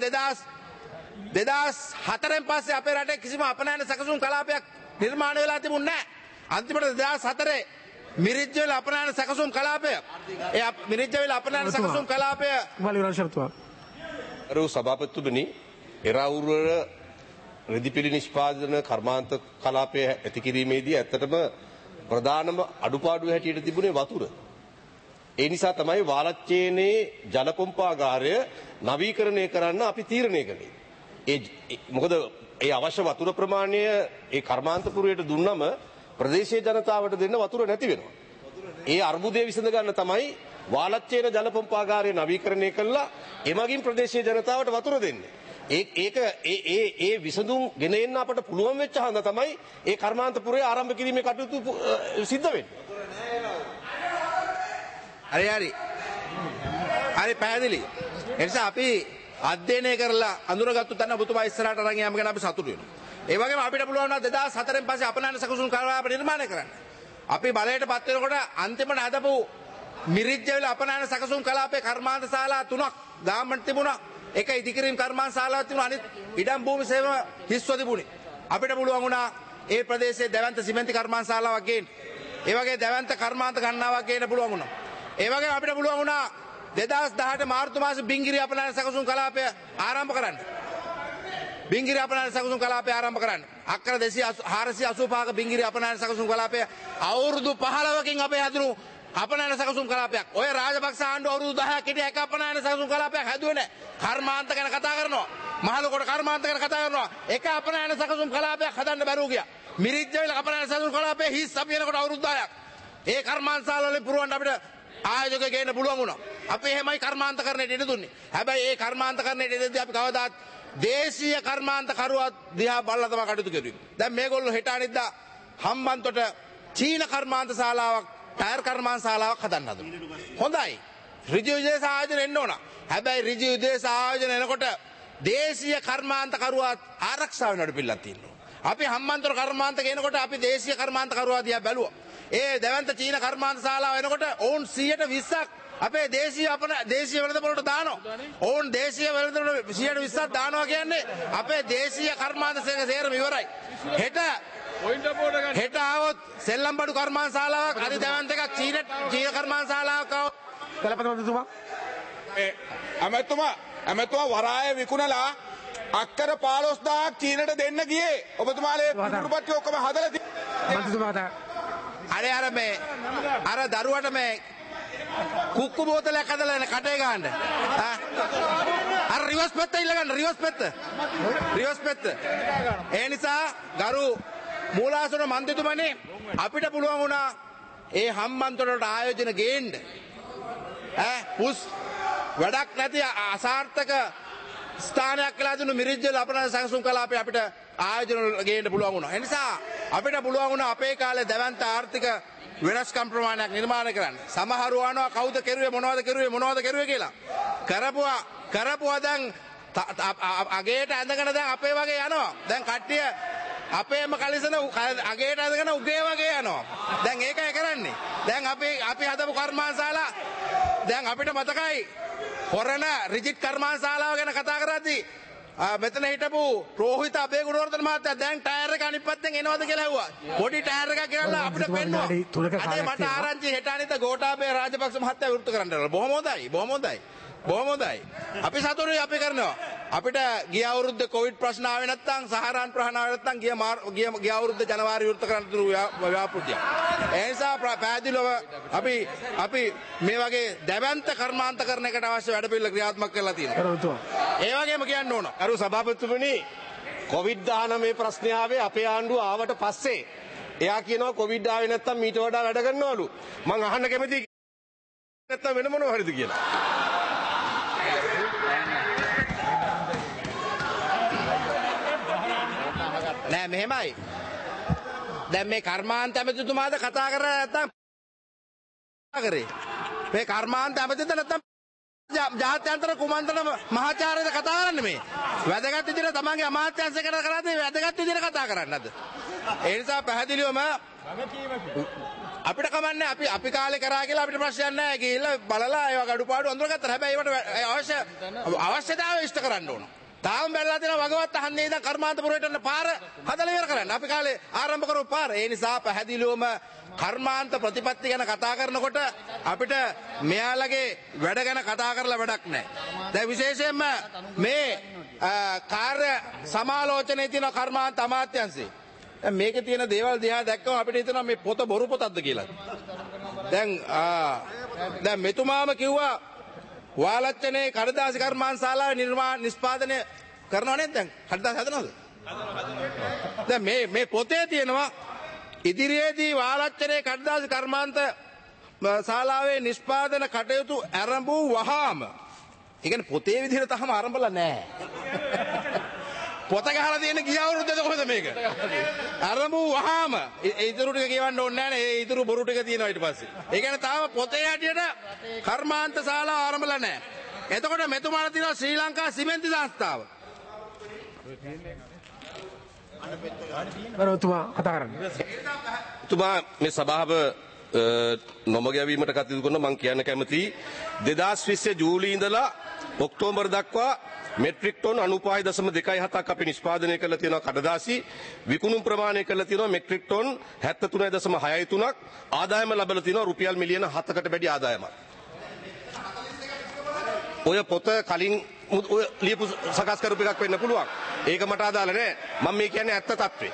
දෙදාස් හතරෙන් පස්සේ අපේ රටේ කිසිම අපනයන සැකසුම් කලාපයක් නිර්මාණය වෙලා තිබුණේ නැහැ. අන්තිමට දෙදාස් හතරේ මිරිජ්ජවල අපනයන සැකසුම් කලාපය ඒ මිරිජ්ජවල අපනයන සැකසුම් කලාපය වලිවරශරතුවා අර සභාපතිතුමනි එරවුරුවර රෙදිපිලි නිෂ්පාදන කර්මාන්ත කලාපය ඇති කිරීමේදී ඇත්තටම ප්‍රධානම අඩුපාඩුව හැටියට තිබුණේ වතුර. ඒ නිසා තමයි වාලච්චේනේ ජලපොම්පාගාරය නවීකරණය කරන්න අපි තීරණය කළේ. ඒ මොකද ඒ අවශ්‍ය වතුර ප්‍රමාණය ඒ කර්මාන්තපුරයට දුන්නම ප්‍රදේශීය ජනතාවට දෙන්න වතුර නැති වෙනවා. ඒ අර්බුදය විසඳ ගන්න තමයි වාලච්චේන ජලපොම්පාගාරය නවීකරණය කළා එමගින් ප්‍රදේශීය ජනතාවට වතුර දෙන්නේ. ඒ ඒක ඒ ඒ ඒ විසඳුම් ගෙන එන්න අපට පුළුවන් වෙච්ච හන්ද තමයි ඒ කර්මාන්තපුරය ආරම්භ කිරීමේ කටයුතු සිද්ධ වෙන්නේ. හරි හරි. හරි පැහැදිලි. ඒ නිසා අපි අධ්‍යයනය කරලා අඳුරගත්තු තැන ඔබතුමා ඉස්සරහට අරන් යාම ගැන අපි සතුටු වෙනවා. ඒ වගේම අපිට පුළුවන් වුණා දෙදාස් හතරෙන් පස්සේ අපනයන සැකසුම් කලාප නිර්මාණය කරන්න. අපි බලයට පත් වෙනකොට අන්තිමට හදපු මිරිජ්ජවල අපනයන සැකසුම් කලාපේ කර්මාන්ත ශාලා තුනක් ගාමන්ට් තිබුණා. එක ඉදිකිරීම් කර්මාන්ත ශාලාවක් තිබුණා. අනිත් ඉඩම් භූමි සේව හිස්ව තිබුණේ. අපිට පුළුවන් වුණා ඒ ප්‍රදේශයේ දැවැන්ත සිමෙන්ති කර්මාන්ත ශාලාවක් ගේන්න. ඒ වගේ දැවැන්ත කර්මාන්ත ගණනාවක් ගේන්න පුළුවන් වුණා. ඒ වගේ අපිට පුළුවන් වුණා දෙදාස් දහඅට මාර්තු මාසේ බිංගිරි අපනයන සැකසුම් කලාපය ආරම්භ කරන්න. බිංගිරි අපනයන සැකසුම් කලාපය ආරම්භ කරන්න. අක්කර හාරසිය අසූ පහක බිංගිරි අපනයන සැකසුම් කලාපය අවුරුදු පහළොවකින් අපේ හැදුණු අපනයන සැකසුම් කලාපයක්. ඔය රාජපක්ෂ ආණ්ඩුව අවුරුදු දහයක් හිටිය එක අපනයන සැකසුම් කලාපයක් හැදුවේ නැහැ. කර්මාන්ත ගැන කතා කරනවා. මහලොකොට කර්මාන්ත ගැන කතා කරනවා. එක අපනයන සැකසුම් කලාපයක් හදන්න බැරුව ගියා. මිරිජ්ජවල අපනයන සැකසුම් කලාපයේ හිස් අපි එනකොට අවුරුදු දහයක්. ඒ කර්මාන්ත ශාලාවලින් පුරවන්න අපිට ආයෝජක ගේන්න පුළුවන් වුණා. අපි එහෙමයි කර්මාන්තකරණයට ඉඩ දුන්නේ. හැබැයි ඒ කර්මාන්තකරණයට ඉඩදී අපි කවදාත් දේශීය කර්මාන්ත කරුවත් දිහා බලලා තමයි කටයුතු කරුවේ. දැන් මේගොල්ලෝ හෙට අනිද්දා හම්බන්තොට චීන කර්මාන්ත ශාලාවක්, ටයර් කර්මාන්ත ශාලාවක් හදන්න හදනවා. හොඳයි. ඍජු විදේශ ආයෝජන එන්න ඕන. හැබැයි ඍජු විදේශ ආයෝජන එනකොට දේශීය කර්මාන්ත කරුවත් ආරක්ෂා වෙනවට පිළිලක් තියෙනවා. අපි හම්බන්තොට කර්මාන්ත ගේනකොට අපි දේශීය කර්මාන්ත කරුවා දිහා බැලුවා. ඒ දැවන්ත චීන කර්මාන්ත ශාලාව එනකොට ඔවුන් සියයට විස්සක් අපේ දේශීය අපන දේශීය වෙළඳපොළට දානවා. ඔවුන් දේශීය වෙළඳපොළට සියයට විස්සක් දානවා කියන්නේ අපේ දේශීය කර්මාන්ත සේරම ඉවරයි. හෙට හෙට આવොත් සෙල්ලම් බඩු කර්මාන්ත ශාලාවක් අද දැවන්ත එකක් චීන චීන කර්මාන්ත ශාලාවක් આવොත් දලපති මන්ත්‍රීතුමා ඒ ඇමතුමා ඇමතුමා වරාය විකුණලා අක්කර පහළොස්දාහක් චීනට දෙන්න ගියේ. ඔබතුමාලේ කුරුපත්ටි ඔක්කොම හදලා මන්ත්‍රීතුමාට අර අර මේ අර දරුවට මේ කුක්කු බෝතලයක් හදලා එන කටේ ගහන්න. අර රිවර්ස් පෙත්ත ඉල්ල ගන්න රිවර්ස් පෙත්ත. රිවර්ස් පෙත්ත. ඒ නිසා ගරු මූලාසන මන්ත්‍රීතුමනි අපිට පුළුවන් වුණා ඒ හම්බන්තොටට ආයෝජන ගේන්න. ඈ පුස් වැඩක් නැති අසාර්ථක ස්ථානයක් කියලා දුන්නු මිරිජ්ජල අපනයන සැකසුම් කලාපේ අපිට ආයෝජන ගේන්න පුළුවන් වුණා. ඒ නිසා අපිට පුළුවන් වුණා අපේ කාලේ දැවැන්ත ආර්ථික වෙනස්කම් ප්‍රමාණයක් නිර්මාණය කරන්න. සමහරව අහනවා කවුද කෙරුවේ මොනවද කෙරුවේ මොනවද කෙරුවේ කියලා. කරපුවා කරපුවා දැන් අගේට ඇඳගෙන දැන් අපේ වගේ යනවා. දැන් කට්ටිය අපේම කලිසන අගේට ඇඳගෙන උගේ වගේ යනවා. දැන් ඒකයි කරන්නේ. දැන් අපි අපි හදපු කර්මාන්ත ශාලා දැන් අපිට මතකයි හොරණ රිජිට් කර්මාන්ත ශාලාව ගැන කතා කරද්දී මෙතන හිටපු රෝහිත අබේගුණවර්ධන මහත්තයා දැන් ටයර් එක අනිත් පැත්තෙන් එනවද කියලා ඇහුවා. පොඩි ටයර් එකක් ගෙනල්ලා අපිට පෙන්නුවා. අනේ මට ආරංචි හෙට අනිත් ගෝඨාභය රාජපක්ෂ මහත්තයා විරුද්ධ කරන්න ඕන. බොහොම හොඳයි. බොහොම හොඳයි. බොහොම හොඳයි. අපි සතුටුයි අපි කරනවා. අපිට ගිය අවුරුද්දේ කොවිඩ් ප්‍රශ්න ආවේ නැත්නම් සහරාන් ප්‍රහාණ ආවේ නැත්නම් ගිය ගිය ගිය අවුරුද්දේ ජනවාරි විරුද්ධ කරන්න දුරු ව්‍යාපෘතිය. ඒ නිසා පැහැදිලිව අපි අපි මේ වගේ දැවැන්ත කර්මාන්ත කරන එකට අවශ්‍ය වැඩ පිළිවෙල ක්‍රියාත්මක කරලා තියෙනවා. ඒ වගේම කියන්න ඕන. අරු සභාපතිතුමනි කොවිඩ් දහනවය ප්‍රශ්නය ආවේ අපේ ආණ්ඩුව ආවට පස්සේ. එයා කියනවා කොවිඩ් ආවේ නැත්නම් මීට වඩා වැඩ කරනවලු. මං අහන්න කැමතියි නැත්නම් වෙන මොනව හරිද කියලා. නෑ මෙහෙමයි. දැන් මේ කර්මාන්ත ඇමතිතුමාද කතා කරලා නැත්නම් කරේ. මේ කර්මාන්ත ඇමතිද නැත්නම් ජාත්‍යන්තර කුමන්ත්‍රණ මහාචාර්යද කතා කරන්නේ මේ. වැදගත් විදිහට තමන්ගේ අමාත්‍යාංශ කරලා කරන්නේ වැදගත් විදිහට කතා කරන්නද. ඒ නිසා පැහැදිලිවම අපිට කමන්නේ අපි අපි කාලේ කරා කියලා අපිට ප්‍රශ්නයක් නැහැ. ගිහිල්ලා බලලා ඒවා අඩුපාඩු අඳුරගත්තා. හැබැයි ඒවට අවශ්‍ය අවශ්‍යතාවය ඉෂ්ට කරන්න ඕන. තාම බැලලා තියෙනවා වගවත් අහන්නේ ඉඳන් කර්මාන්තපුරයට යන පාර හදලා ඉවර කරන්න. අපි කාලේ ආරම්භ කරපු පාර. ඒ නිසා පැහැදිලිවම කර්මාන්ත ප්‍රතිපත්ති ගැන කතා කරනකොට අපිට මෙයාලගේ වැඩ ගැන කතා කරලා වැඩක් නැහැ. දැන් විශේෂයෙන්ම මේ කාර්ය සමාලෝචනයේ තියෙන කර්මාන්ත අමාත්‍යාංශේ. දැන් මේකේ තියෙන දේවල් දිහා දැක්කම අපිට හිතෙනවා මේ පොත බොරු පොතක්ද කියලා. දැන් දැන් මෙතුමාම කිව්වා වාලච්චනේ කඩදාසි කර්මාන්ත ශාලාවේ නිර්මාණ නිෂ්පාදනය කරනව නේද? දැන් කඩදාසි හදනවද? දැන් මේ මේ පොතේ තියෙනවා ඉදිරියේදී වාලච්චනේ කඩදාසි කර්මාන්ත ශාලාවේ නිෂ්පාදන කටයුතු ආරම්භ වූ වහාම. ඒ කියන්නේ පොතේ විදිහට තාම ආරම්භලා නැහැ. පොත ගහලා තියෙන ගිය අවුරුද්දද කොහෙද මේක? ආරම්භ වූ වහාම. ඒ ඉතුරු ටික කියවන්න ඕනේ නැහැ නේ. ඒ ඉතුරු බොරු ටික තියෙනවා ඊට පස්සේ. ඒ කියන්නේ තාම පොතේ හැටියට කර්මාන්ත ශාලාව ආරම්භලා නැහැ. එතකොට මෙතුමාලා තියෙනවා ශ්‍රී ලංකා සිමෙන්ති සංස්ථාව. බරතුමා කතා කරන්න. තුමා මේ සභාව නොමග යවීමට කටයුතු කරන මම කියන්න කැමතියි දෙදාස් විස්ස ජූලි ඉඳලා ඔක්තෝබර් දක්වා මෙට්‍රික් ටොන් අනූපහයි දශම දෙකයි හතක් අපි නිෂ්පාදනය කරලා තියෙනවා කඩදාසි විකුණුම් ප්‍රමාණය කරලා තියෙනවා මෙට්‍රික් ටොන් හැත්තෑ තුනයි දශම හයයි තුනක් ආදායම ලැබලා තියෙනවා රුපියල් මිලියන හතකට වැඩි ආදායමක්. ඔය පොත කලින් ඔය ලියපු සකස් කරපු එකක් වෙන්න පුළුවන්. ඒක මට අදාළ නෑ. මම මේ කියන්නේ ඇත්ත තත්ත්වේ.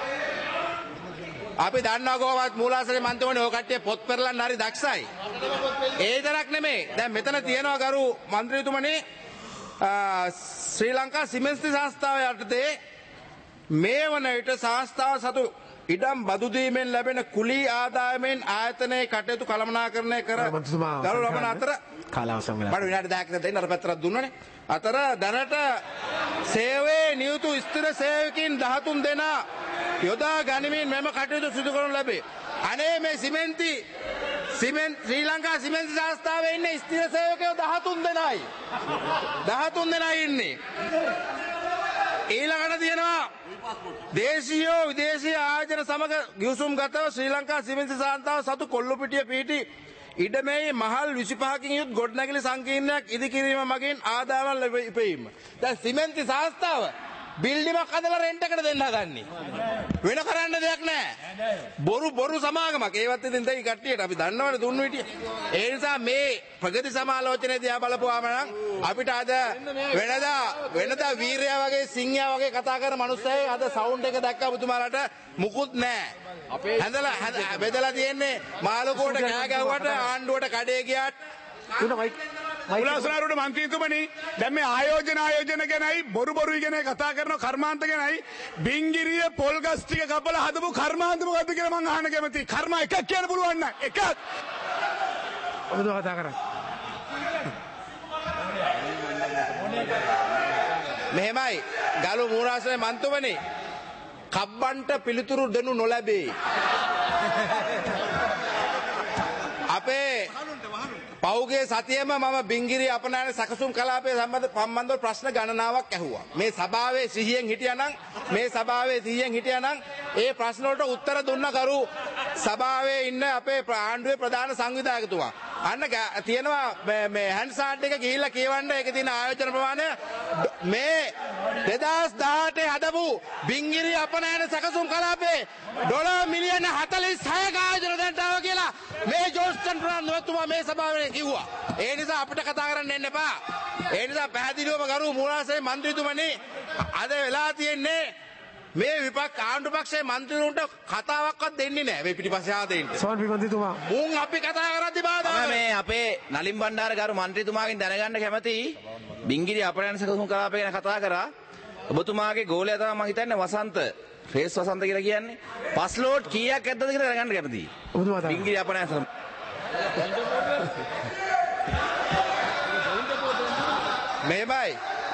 අපි දන්නවා කොහොමවත් මූලාශ්‍රයේ මන්ත්‍රීවරණේ ඔය කට්ටිය පොත් පෙරලන්න හරි දක්ෂයි. ඒ විතරක් නෙමෙයි. දැන් මෙතන තියෙනවා ගරු മന്ത്രിතුමනි ශ්‍රී ලංකා සිමෙන්ති සංස්ථාව යටතේ මේ වන විට සංස්ථාව සතු ඉඩම් බදු දීමෙන් ලැබෙන කුලී ආදායමෙන් ආයතනයේ කටයුතු කළමනාකරණය කර දරු ලබන අතර කාලාවසම් වෙලා. බඩ විනාඩි දහයක් දෙන්න අර පැත්තට දුන්නනේ. අතර දැනට සේවයේ නියුතු ස්ථිර සේවකින් දහතුන් දෙනා යොදා ගනිමින් මෙම කටයුතු සිදු කරනු ලැබේ. අනේ මේ සිමෙන්ති සිමෙන්ති ශ්‍රී ලංකා සිමෙන්ති සංස්ථාවේ ඉන්නේ ස්ථිර සේවකයෝ දහතුන් දෙනායි. දහතුන් දෙනායි ඉන්නේ. ඊළඟට තියෙනවා දේශීය විදේශීය ආයතන සමග ගිවිසුම් ගතව ශ්‍රී ලංකා සිමෙන්ති සංස්ථාව සතු කොල්ලුපිටිය පිහිටි ඉඩමේ මහල් විසිපහකින් යුත් ගොඩනැගිලි සංකීර්ණයක් ඉදිකිරීම මගින් ආදායම් ලැබීම. දැන් සිමෙන්ති සංස්ථාව බිල්ඩිමක් හදලා රෙන්ට් එකට දෙන්න හදන්නේ. වෙන කරන්න දෙයක් නැහැ. බොරු බොරු සමාගමක්. ඒවත් ඉතින් දෙයි කට්ටියට අපි දන්නවනේ දුන්නු හිටිය. ඒ නිසා මේ ප්‍රගති සමාලෝචනයේ දිහා බලපුවාම නම් අපිට අද වෙනදා වෙනදා වීරයා වගේ සිංහයා වගේ කතා කරන මිනිස්සෙයි අද සවුන්ඩ් එක දැක්කම පුතුමාලට මුකුත් නැහැ. හැදලා බෙදලා තියෙන්නේ මාළුකෝට කෑ ගැහුවට ආණ්ඩුවට කඩේ ගියාට මුලාසනාරුට මන්ත්‍රීතුමනි දැන් මේ ආයෝජන ආයෝජන ගැනයි බොරු බොරු ගැන කතා කරන කර්මාන්ත ගැනයි බින්ගිරිය පොල් ගස් ටික කපලා හදපු කර්මාන්ත මොකද්ද කියලා මම අහන්න කැමතියි. කර්ම එකක් කියන්න පුළුවන් නෑ. එකක්. ඔබ කතා කරන්න. මෙහෙමයි ගලු මූලාශ්‍රයේ මන්ත්‍රීතුමනි කබ්බන්ට පිළිතුරු දෙනු නොලැබේ. අපේ පෞගේ සතියේම මම බින්ගිරි අපනයන සකසුම් කලාපයේ සම්බන්ධව ප්‍රශ්න ගණනාවක් ඇහුවා. මේ සභාවේ සිහියෙන් හිටියානම් මේ සභාවේ සිහියෙන් හිටියානම් ඒ ප්‍රශ්න වලට උත්තර දුන්න කරු සභාවේ ඉන්න අපේ ආණ්ඩුවේ ප්‍රධාන සංවිධායකතුමා. අන්න තියෙනවා මේ හැන්ඩ්සාඩ් එක ගිහිල්ලා කියවන්න ඒකේ තියෙන ආයෝජන ප්‍රමාණය මේ දෙදාස් දහඅටේ හදපු බින්ගිරි අපනයන සකසුම් කලාපයේ ඩොලර් මිලියන හතළිස් හයක ආයෝජන දෙන්නව කියලා මේ ජෝස්ටන් ප්‍රධානතුමා මේ සභාවේ කිව්වා. ඒ නිසා අපිට කතා කරන්න එන්න එපා. ඒ නිසා පැහැදිලිවම ගරු මූලාශ්‍රයේ මන්ත්‍රීතුමනි අද වෙලා තියෙන්නේ මේ විපක්ෂ ආණ්ඩු පක්ෂයේ මන්ත්‍රීවරුන්ට කතාවක්වත් දෙන්නේ නැහැ මේ පිටිපස්සේ ආදෙන්න. සමන් මන්ත්‍රීතුමා මුන් අපි කතා කරද්දි බාධා මේ අපේ නලින් බණ්ඩාර ගරු මන්ත්‍රීතුමාගෙන් දැනගන්න කැමතියි බින්ගිරි අපනයන සකසුම් කලාපය ගැන කතා කරා. ඔබතුමාගේ ගෝලයා තමයි මම හිතන්නේ වසන්ත ෆේස් වසන්ත කියලා කියන්නේ. පස් ලෝඩ් කීයක් ඇද්දද කියලා දැනගන්න කැමතියි. ඔබතුමා බින්ගිරි අපනයන මෙහෙමයි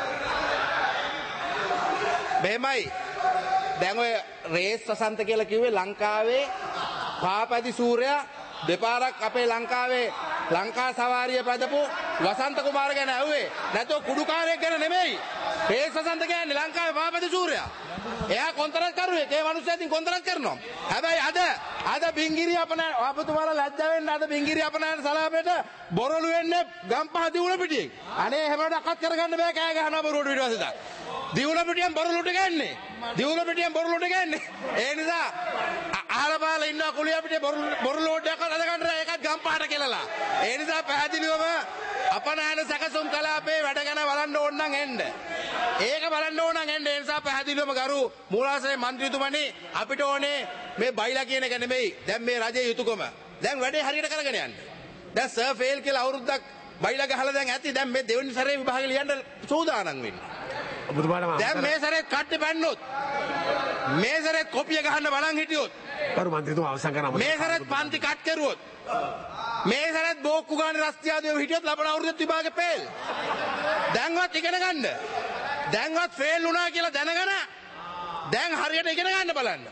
මෙහෙමයි දැන් ඔය රේස් වසන්ත කියලා කිව්වේ ලංකාවේ පාපැදි සූර්යයා දෙපාරක් අපේ ලංකාවේ ලංකා සවාරිය පැදපු වසන්ත කුමාර ගැන ඇහුවේ. නැතෝ කුඩුකාරයෙක් ගැන නෙමෙයි. රේස් වසන්ත කියන්නේ ලංකාවේ පාපැදි සූර්යයා. එයා කොන්තරත් කරුවෙක්. ඒ මිනිස්සු ඉතින් කොන්තරත් කරනවා. හැබැයි අද අද බින්ගිරි අපන අපතුමාලා ලැජ්ජා වෙන්න අද බින්ගිරි අපනයන සලාපේට බොරළු වෙන්නේ ගම්පහ දිවුල පිටියේ. අනේ හැමදාම අක්කත් කරගන්න බෑ කෑ ගහනවා බොරුවට ඊට පස්සේ. දිවුල පිටියෙන් බොරුලුට ගන්නේ. දිවුල පිටියෙන් බොරුලුට ගන්නේ. ඒ නිසා අහලපාල ඉන්න කුලිය පිටියේ බොරු බොරුලෝඩ් එකක් අද ගන්න ඒකත් ගම්පාට කෙලලා. ඒ නිසා පැහැදිලිවම අපනයන සැකසුම් කලාපේ වැඩ ගැන බලන්න ඕන නම් එන්න. ඒක බලන්න ඕන නම් එන්න. ඒ නිසා පැහැදිලිවම ගරු මූලාශ්‍රයේ മന്ത്രിතුමනි අපිට ඕනේ මේ බයිලා කියන එක නෙමෙයි. දැන් මේ රජයේ යුතුයකම. දැන් වැඩේ හරියට කරගෙන යන්න. දැන් සර් ෆේල් කියලා අවුරුද්දක් බයිලා ගහලා දැන් ඇති. දැන් මේ දෙවෙනි සැරේ විභාගෙ ලියන්න සූදානම් වෙන්නේ. දැන් මේ සැරේ කට්ටි පැන්නොත් මේ සැරේ කොපිය ගහන්න බලන් හිටියොත් කරු මන්ත්‍රීතුමා අවසන් කරනවා. මේ සැරේ පන්ති කට් කරුවොත් මේ සැරේ බෝක්කු ගානේ රස්තියාදේව හිටියොත් ලබන අවුරුද්දේ විභාගෙ ෆේල්. දැන්වත් ඉගෙන ගන්න. දැන්වත් ෆේල් වුණා කියලා දැනගෙන දැන් හරියට ඉගෙන ගන්න බලන්න.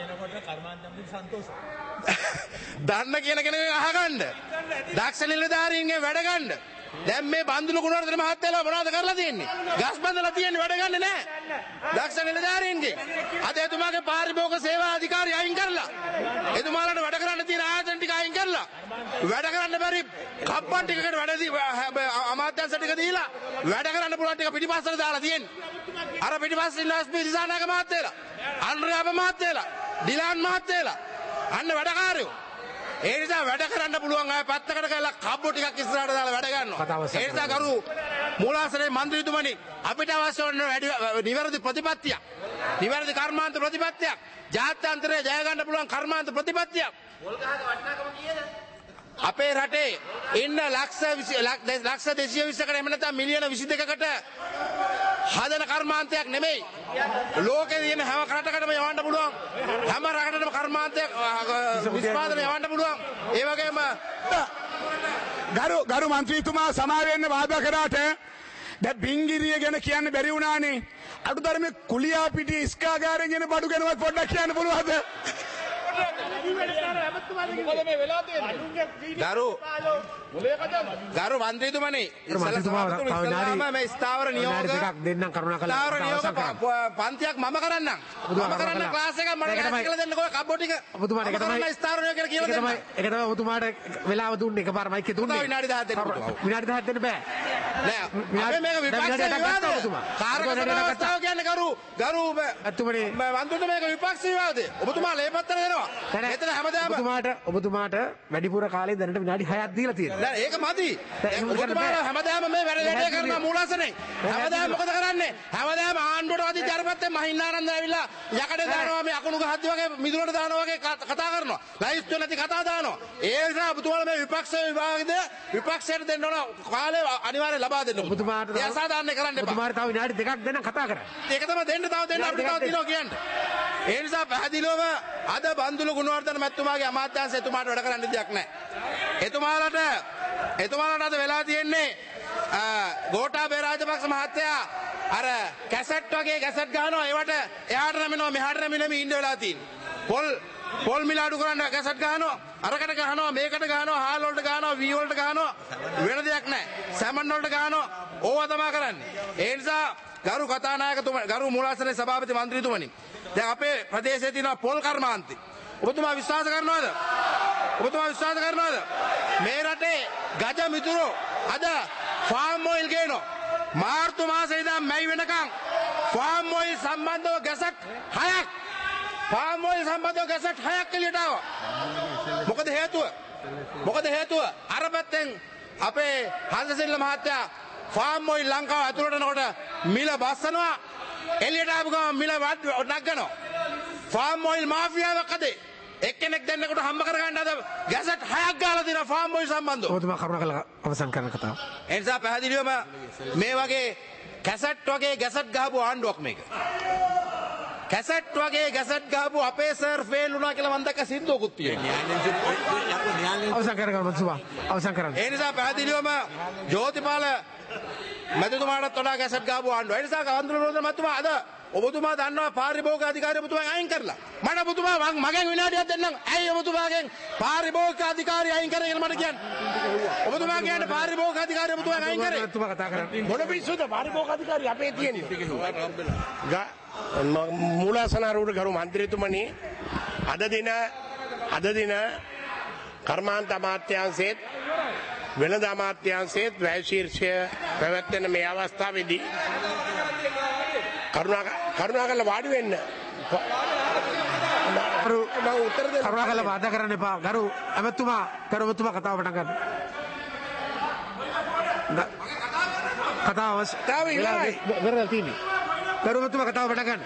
දන්න කියන කෙනෙක් අහගන්න. දක්ෂ නිලධාරීන්ගේ වැඩ ගන්න. දැන් මේ බන්දුල ගුණවර්ධන මහත්තයලා මොනවද කරලා තියෙන්නේ? ගස් බඳලා තියෙන්නේ වැඩ ගන්න නෑ. දක්ෂ නිලධාරීන්ගේ අද එතුමාගේ පාරිභෝගික සේවා අධිකාරිය අයින් කරලා එතුමාලට වැඩ කරන්න තියෙන ආයතන ටික අයින් කරලා වැඩ කරන්න බැරි කප්පන් ටිකකට වැඩදී අමාත්‍යංශ ටික දීලා වැඩ කරන්න පුළුවන් ටික පිටිපස්සට දාලා තියෙන්නේ. අර පිටිපස්සේ ඉන්න එස් පී දිසානායක මහත්තයලා, අනුරාධ මහත්තයලා, ඩිලාන් මහත්තයලා අන්න වැඩකාරයෝ. ඒ නිසා වැඩ කරන්න පුළුවන් අය පැත්තකට කරලා කබ්බෝ ටිකක් ඉස්සරහට දාලා වැඩ ගන්නවා. ඒ නිසා කරු මූලාශ්‍රයේ മന്ത്രിතුමනි අපිට අවශ්‍ය වන නිවැරදි ප්‍රතිපත්තියක්, නිවැරදි කර්මාන්ත ප්‍රතිපත්තියක්, ජාත්‍යන්තරයේ ජය ගන්න පුළුවන් කර්මාන්ත ප්‍රතිපත්තියක්. අපේ රටේ ඉන්න ලක්ෂ දෙසිය විස්සකට එහෙම නැත්නම් මිලියන විසි දෙකකට හදන කර්මාන්තයක් නෙමෙයි. ලෝකේ තියෙන හැම රටකටම යවන්න පුළුවන්. හැම රටකටම කර්මාන්තයක් නිෂ්පාදනය යවන්න පුළුවන්. ඒ වගේම ගරු ගරු මන්ත්‍රීතුමා සමා වෙන්න වාදා කරාට දැන් බින්ගිරිය ගැන කියන්න බැරි වුණානේ. අඩුතරමේ කුලියා පිටි ඉස්කාගාරයෙන් එන බඩු ගැනවත් පොඩ්ඩක් කියන්න පුළුවන්ද? ගරු ගරු මන්ත්‍රීතුමනි ඉස්සෙල්ලා මේ ස්ථාවර නියෝග දෙකක් දෙන්නම් කරුණාකරලා අවසන් කරන්න. පන්තියක් මම කරන්නම්. මම කරන්න ක්ලාස් එකක් මට කියලා දෙන්න කොයි කබ්බෝ ටික. ඔබතුමාට ඒක තමයි ස්ථාවර නියෝග කියලා කියලා දෙන්න. ඒක තමයි ඔබතුමාට වෙලාව දුන්නේ එකපාර මයික් එක දුන්නේ. විනාඩි දහයක් දෙන්න. විනාඩි දහයක් දෙන්න බෑ. නෑ අපි මේක විපක්ෂ විවාදය. කාර්යකාරී අවස්ථාව කියන්නේ ගරු ගරු අතුමනේ මන්ත්‍රීතුමා මේක විපක්ෂ විවාදය. ඔබතුමා ලේපත්තර දෙනවා. මෙතන හැමදාම ඔබතුමාට ඔබතුමාට වැඩිපුර කාලේ දැනට විනාඩි හයක් දීලා තියෙනවා. නෑ ඒක මදි. ඔබතුමාලා හැමදාම මේ වැඩ වැඩ කරන මූලාසනේ. හැමදාම මොකද කරන්නේ? හැමදාම ආණ්ඩුවට වදී ජරපත්තේ මහින්දානන්ද ඇවිල්ලා යකඩ දානවා මේ අකුණු ගහද්දි වගේ මිදුලට දානවා වගේ කතා කරනවා. ලයිස්ට් නැති කතා දානවා. ඒ නිසා ඔබතුමාලා මේ විපක්ෂ විභාගෙද විපක්ෂයට දෙන්න ඕන කාලේ අනිවාර්යයෙන් ලබා දෙන්න. ඔබතුමාට ඒ අසාධාරණ කරන්න එපා. ඔබතුමාට තව විනාඩි දෙකක් දෙන්න කතා කරන්න. ඒක තමයි දෙන්න තව දෙන්න අපිට තව දිනවා කියන්නේ. ඒ නිසා පැහැදිලිවම අද බන්දුල ගුණවර්ධන මැතිතුමාගේ අමාත්‍යාංශ එතුමාට වැඩ කරන්න දෙයක් නැහැ. එතුමාලට එතුමාලට අද වෙලා තියෙන්නේ ගෝඨාභය රාජපක්ෂ මහත්තයා අර කැසට් වගේ කැසට් ගහනවා ඒවට එහාට නැමිනවා මෙහාට නැමිනම ඉන්න වෙලා තියෙන්නේ. පොල් පොල් මිල අඩු කරන්න කැසට් ගහනවා අරකට ගහනවා මේකට ගහනවා හාල් වලට ගහනවා වී වලට ගහනවා වෙන දෙයක් නැහැ. සැමන් වලට ගහනවා ඕවා තමයි කරන්නේ. ඒ නිසා ගරු කතානායකතුමා ගරු මූලාසනයේ සභාපති මන්ත්‍රීතුමනි දැන් අපේ ප්‍රදේශයේ තියෙන පොල් කර්මාන්තේ ඔබතුමා විශ්වාස කරනවද? ඔබතුමා විශ්වාස කරනවද? මේ රටේ ගජ මිතුරෝ අද ෆාම් ඔයිල් ගේනවා. මාර්තු මාසේ ඉඳන් මැයි වෙනකන් ෆාම් ඔයිල් සම්බන්ධව ගැසට් හයක් ෆාම් ඔයිල් සම්බන්ධව ගැසට් හයක් එළියට ආවා. මොකද හේතුව? මොකද හේතුව? අර පැත්තෙන් අපේ හංසසිල්ල මහත්තයා ෆාම් ඔයිල් ලංකාව ඇතුළට යනකොට මිල බස්සනවා. එළියට ආපු ගමන් මිල නගනවා. ෆාම් ඔයිල් මාෆියාවක් අද එක්කෙනෙක් දෙන්නෙකුට හම්බ කරගන්න අද ගැසට් හයක් ගාලා දෙනවා ෆාම් ඔයිල් සම්බන්ධව. ඔබතුමා කරුණාකරලා අවසන් කරන කතාව. ඒ නිසා පැහැදිලිවම මේ වගේ කැසට් වගේ ගැසට් ගහපු ආණ්ඩුවක් මේක. කැසට් වගේ ගැසට් ගහපු අපේ සර් ෆේල් වුණා කියලා මම දැක්ක සින්දුවකුත් තියෙනවා. අවසන් කරගන්න මන්සුවා. අවසන් කරන්න. ඒ නිසා පැහැදිලිවම ජෝතිපාල මැතිතුමාටත් වඩා ගැසට් ගහපු ආණ්ඩුව. ඒ නිසා කවන්දුල මැතිතුමා අද ඔබතුමා දන්නවා පාරිභෝගික අධිකාරිය ඔබතුමා අයින් කරලා. මට ඔබතුමා මගෙන් විනාඩියක් දෙන්නම්. ඇයි ඔබතුමාගෙන් පාරිභෝගික අධිකාරිය අයින් කරේ කියලා මට කියන්න. ඔබතුමා කියන්නේ පාරිභෝගික අධිකාරිය ඔබතුමා අයින් කරේ. ඔබතුමා කතා කරන්නේ. මොන පිස්සුද පාරිභෝගික අධිකාරිය අපේ තියෙන්නේ. මූලාසනාරූඪ ගරු මන්ත්‍රීතුමනි අද දින අද දින කර්මාන්ත අමාත්‍යාංශයේත් වෙළඳ අමාත්‍යාංශයේත් වැය ශීර්ෂය පැවැත්වෙන මේ අවස්ථාවේදී කරුණා කරුණාකරලා වාඩි වෙන්න. ගරු කරුණාකරලා බාධා කරන්න එපා. ගරු ඇමතුමා ගරු ඇමතුමා කතාව පටන් ගන්න. කතාව තාම ඉවරයි. ඉවරයි තියෙන්නේ. ගරු ඇමතුමා කතාව පටන් ගන්න.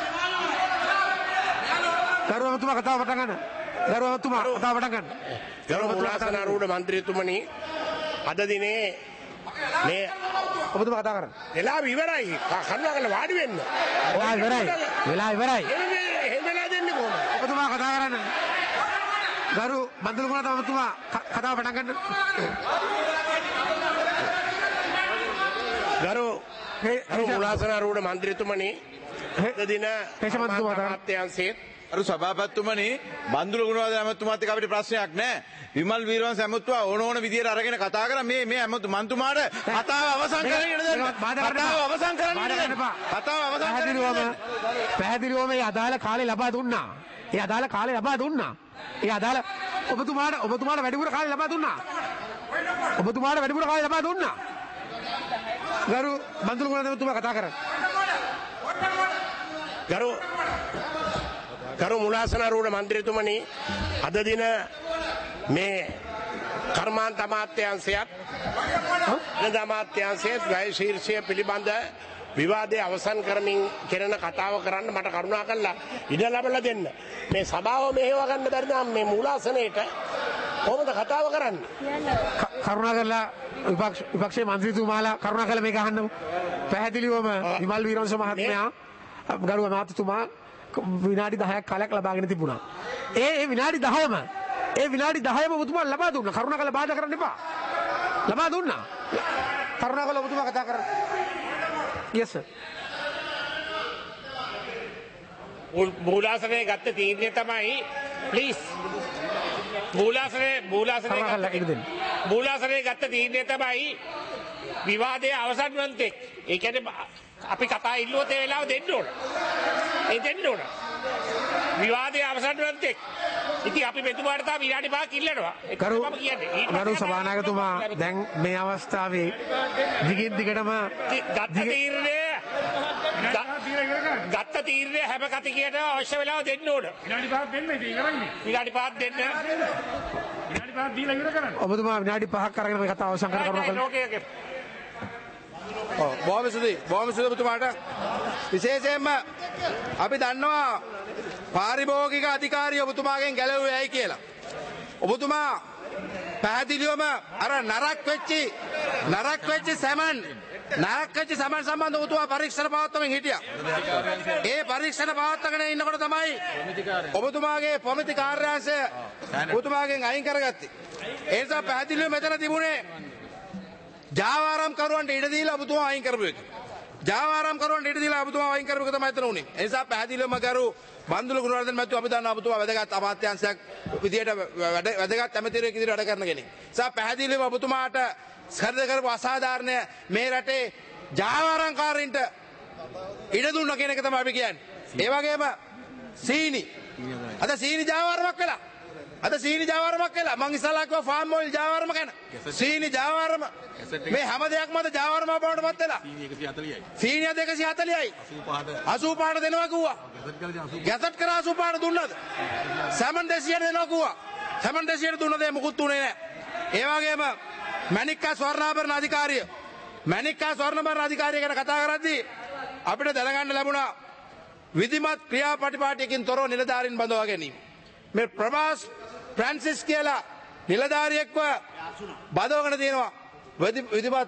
ගරු ඇමතුමා කතාව පටන් ගන්න. ගරු ඇමතුමා කතාව පටන් ගන්න. ගරු මුලාසනාරූඪ මන්ත්‍රීතුමනි අද දිනේ මේ ඔබතුමා කතා කරන්න. වෙලාව ඉවරයි. කරුණාකරලා වාඩි වෙන්න. වෙලාව ඉවරයි. වෙලාව ඉවරයි. එහෙම වෙලා දෙන්නේ කොහොමද? ඔබතුමා කතා කරන්න. ගරු බන්දුල කුණාට ඔබතුමා කතාව පටන් ගන්න. ගරු ගරු මුලාසනාරූඪ මන්ත්‍රීතුමනි අද දින අමාත්‍යාංශයේ අරු සභාපතිතුමනි බන්දුල ගුණවර්ධන ඇමතුමාත් එක්ක අපිට ප්‍රශ්නයක් නැහැ. විමල් වීරවංශ ඇමතුමා ඕන ඕන විදියට අරගෙන කතා කරා මේ මේ ඇමතු මන්තුමාට කතාව අවසන් කරගෙන දෙන්න. කතාව අවසන් කරගෙන දෙන්න. කතාව අවසන් කරගෙන පැහැදිලිවම මේ අදාළ කාලේ ලබා දුන්නා. ඒ අදාළ කාලේ ලබා දුන්නා. ඒ අදාළ ඔබතුමාට ඔබතුමාට වැඩිපුර කාලේ ලබා දුන්නා. ඔබතුමාට වැඩිපුර කාලේ ලබා දුන්නා. ගරු බන්දුල ගුණවර්ධන ඇමතුමා කතා කරා. ගරු ගරු මුලාසනාරූඪ මන්ත්‍රීතුමනි අද දින මේ කර්මාන්ත අමාත්‍යාංශයත් වෙළඳ අමාත්‍යාංශයත් වැය ශීර්ෂය පිළිබඳ විවාදය අවසන් කරමින් කෙරෙන කතාව කරන්න මට කරුණා කරලා ඉඩ ලැබලා දෙන්න. මේ සභාව මෙහෙව ගන්න බැරි නම් මේ මූලාසනයේට කොහොමද කතාව කරන්නේ? කරුණා කරලා විපක්ෂ විපක්ෂයේ මන්ත්‍රීතුමාලා කරුණා කරලා මේක අහන්න. පැහැදිලිවම විමල් වීරවංශ මහත්මයා ගරු අමාත්‍යතුමා විනාඩි දහයක් කාලයක් ලබාගෙන තිබුණා. ඒ ඒ විනාඩි දහයම ඒ විනාඩි දහයම ඔබතුමා ලබා දුන්නා. කරුණාකරලා බාධා කරන්න එපා. ලබා දුන්නා. කරුණාකරලා ඔබතුමා කතා කරන්න. yes sir. මූලාසනයේ ගත්ත තීරණය තමයි please මූලාසනයේ මූලාසනයේ මූලාසනයේ ගත්ත තීරණය තමයි විවාදයේ අවසන් වන්තෙක්. ඒ කියන්නේ අපි කතා ඉල්ලුවොත් ඒ වෙලාව දෙන්න ඕන. ඒ දෙන්න ඕන. විවාදයේ අවසන් වන්තෙක්. ඉතින් අපි මෙතුමාට තා විනාඩි පහක් ඉල්ලනවා. කරු කරු සභානායකතුමා දැන් මේ අවස්ථාවේ දිගින් දිගටම ගත්ත තීරණය ගත්ත තීරණය හැම කතිකයට අවශ්‍ය වෙලාව දෙන්න ඕන. විනාඩි පහක් දෙන්න ඉතින් ඉවරයි. විනාඩි පහක් දෙන්න. විනාඩි පහක් දීලා ඉවර කරන්න. ඔබතුමා විනාඩි පහක් අරගෙන මේ කතාව අවසන් කරනවා. බොහොම ස්තුතියි. බොහොම ස්තුතියි ඔබතුමාට. විශේෂයෙන්ම අපි දන්නවා පාරිභෝගික අධිකාරිය ඔබතුමාගෙන් ගැලවුවේ ඇයි කියලා. ඔබතුමා පැහැදිලිවම අර නරක් වෙච්චි නරක් වෙච්චි සැමන් නරක් වෙච්චි සැමන් සම්බන්ධව ඔබතුමා පරීක්ෂණ පවත්වමින් හිටියා. ඒ පරීක්ෂණ පවත්වාගෙන ඉන්නකොට තමයි ඔබතුමාගේ ප්‍රමිති කාර්යාංශය ඔබතුමාගෙන් අයින් කරගත්තේ. ඒ නිසා පැහැදිලිව මෙතන තිබුණේ ජාවාරම් කරුවන්ට ඉඩ දීලා ඔබතුමා අයින් කරපු එක. ජාවාරම් කරුවන්ට ඉඩ දීලා ඔබතුමා අයින් කරපු එක තමයි එතන උනේ. ඒ නිසා පැහැදිලිවම ගරු බන්දුල ගුණවර්ධන මැතිතුමා අපි දන්නවා ඔබතුමා වැදගත් අමාත්‍යාංශයක් විදියට වැදගත් ඇමතිවරයෙක් විදියට වැඩ කරන කෙනෙක්. ඒ නිසා පැහැදිලිවම ඔබතුමාට ස්කර්ද කරපු අසාධාරණ මේ රටේ ජාවාරම්කාරීන්ට ඉඩ දුන්න කියන එක තමයි අපි කියන්නේ. ඒ වගේම සීනි අද සීනි ජාවාරමක් වෙලා අද සීනි ජාවාරමක් වෙලා මං ඉස්සලා කිව්වා ෆාම් ඔයිල් ජාවාරම ගැන. සීනි ජාවාරම මේ හැම දෙයක්ම අද ජාවාරම බවට පත් වෙලා. සීනි එකසිය හතලිහයි. අසූ පහට දෙනවා කිව්වා. ගැසට් කරා අසූ පහට දුන්නද? සැමන් දෙසියට දෙනවා කිව්වා. සැමන් දෙසියට දුන්න දේ මුකුත් උනේ නැහැ. ඒ වගේම මණික්කා ස්වර්ණාභරණ අධිකාරිය මණික්කා ස්වර්ණාභරණ අධිකාරිය ගැන කතා කරද්දී අපිට දැනගන්න ලැබුණා විධිමත් ක්‍රියාපටිපාටියකින් තොරව නිලධාරීන් බඳවා ගැනීම. මේ ප්‍රභාස් ෆ්‍රැන්සිස් කියලා නිලධාරියෙක්ව බදවගෙන තියෙනවා විධිමත්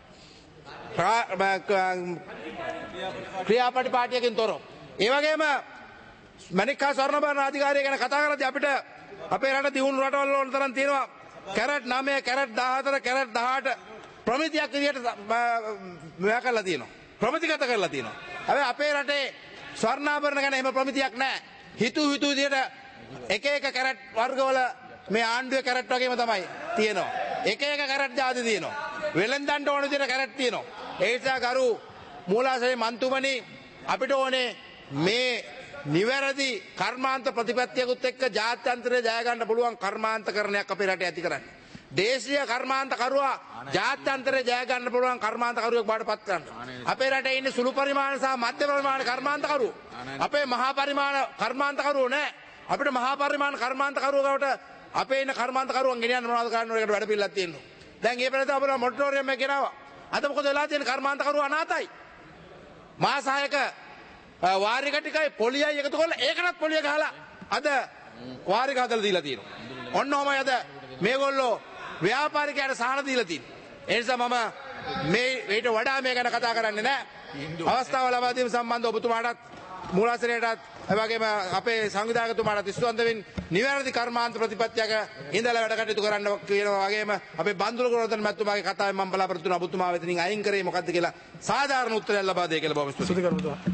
ක්‍රියාපටිපාටියකින් තොරව. ඒ වගේම මණික්කා ස්වර්ණාභරණ අධිකාරිය ගැන කතා කරද්දී අපිට අපේ රට දියුණු රටවල් වල තරම් තියෙනවා කැරට් නවය කැරට් දහහතර කැරට් දහඅට ප්‍රමිතියක් විදියට මෙයා කරලා තියෙනවා. ප්‍රමිතිගත කරලා තියෙනවා. හැබැයි අපේ රටේ ස්වර්ණාභරණ ගැන එහෙම ප්‍රමිතියක් නැහැ. හිතු හිතු විදියට එක එක කැරට් වර්ගවල මේ ආණ්ඩුවේ කැරට් වගේම තමයි තියෙනවා. එක එක කැරට් ಜಾති තියෙනවා. වෙලෙන්දන්ට ඕන විදියට කැරට් තියෙනවා. ඒ නිසා ගරු මූලාසනේ මන්තුමනි අපිට ඕනේ මේ නිවැරදි කර්මාන්ත ප්‍රතිපත්තියකුත් එක්ක ජාත්‍යන්තරය ජය ගන්න පුළුවන් කර්මාන්තකරණයක් අපේ රටේ ඇති කරන්න. දේශීය කර්මාන්තකරුවා ජාත්‍යන්තරේ ජය ගන්න පුළුවන් කර්මාන්තකරුවෙක් බවට පත් කරන්න. අපේ රටේ ඉන්නේ සුළු පරිමාණ සහ මධ්‍ය පරිමාණ කර්මාන්තකරුවෝ. අපේ මහා පරිමාණ කර්මාන්තකරුවෝ නැහැ. අපිට මහා පරිමාණ කර්මාන්තකරුවෝ ගාවට අපේ ඉන්න කර්මාන්තකරුවන් ගෙනියන්න මොනවද කරන්න ඕනේ? ඒකට වැඩ පිළිලක් තියෙනවා. දැන් ඒ පෙරේද අපේ මොනිටෝරියම් එක ගෙනාවා. අද මොකද වෙලා තියෙන්නේ? කර්මාන්තකරුවෝ අනාතයි. මාස හයක වාරික ටිකයි පොලියයි එකතු කරලා ඒකටත් පොලිය ගහලා අද වාරික හදලා දීලා තියෙනවා. ඔන්න ඔහමයි අද මේගොල්ලෝ ව්‍යාපාරිකයට සහන දීලා තියෙනවා. ඒ නිසා මම මේ ඊට වඩා මේ ගැන කතා කරන්නේ නැහැ. අවස්ථාව ලබා දීම සම්බන්ධව ඔබතුමාටත් මූලාසනයටත් එවැගේම අපේ සංවිධායකතුමාට ස්තුතිවන්ත වෙමින් නිවැරදි කර්මාන්ත ප්‍රතිපත්තියක ඉඳලා වැඩ කටයුතු කරන්න කියනවා වගේම අපේ බන්දුල ගුණවර්ධන මැතිතුමාගේ කතාවෙන් මම බලාපොරොත්තු වෙනවා ඔබතුමා වෙතින් අයින් කරේ මොකද්ද කියලා සාධාරණ උත්තරයක් ලබා දෙයි කියලා බොහොම ස්තුතියි.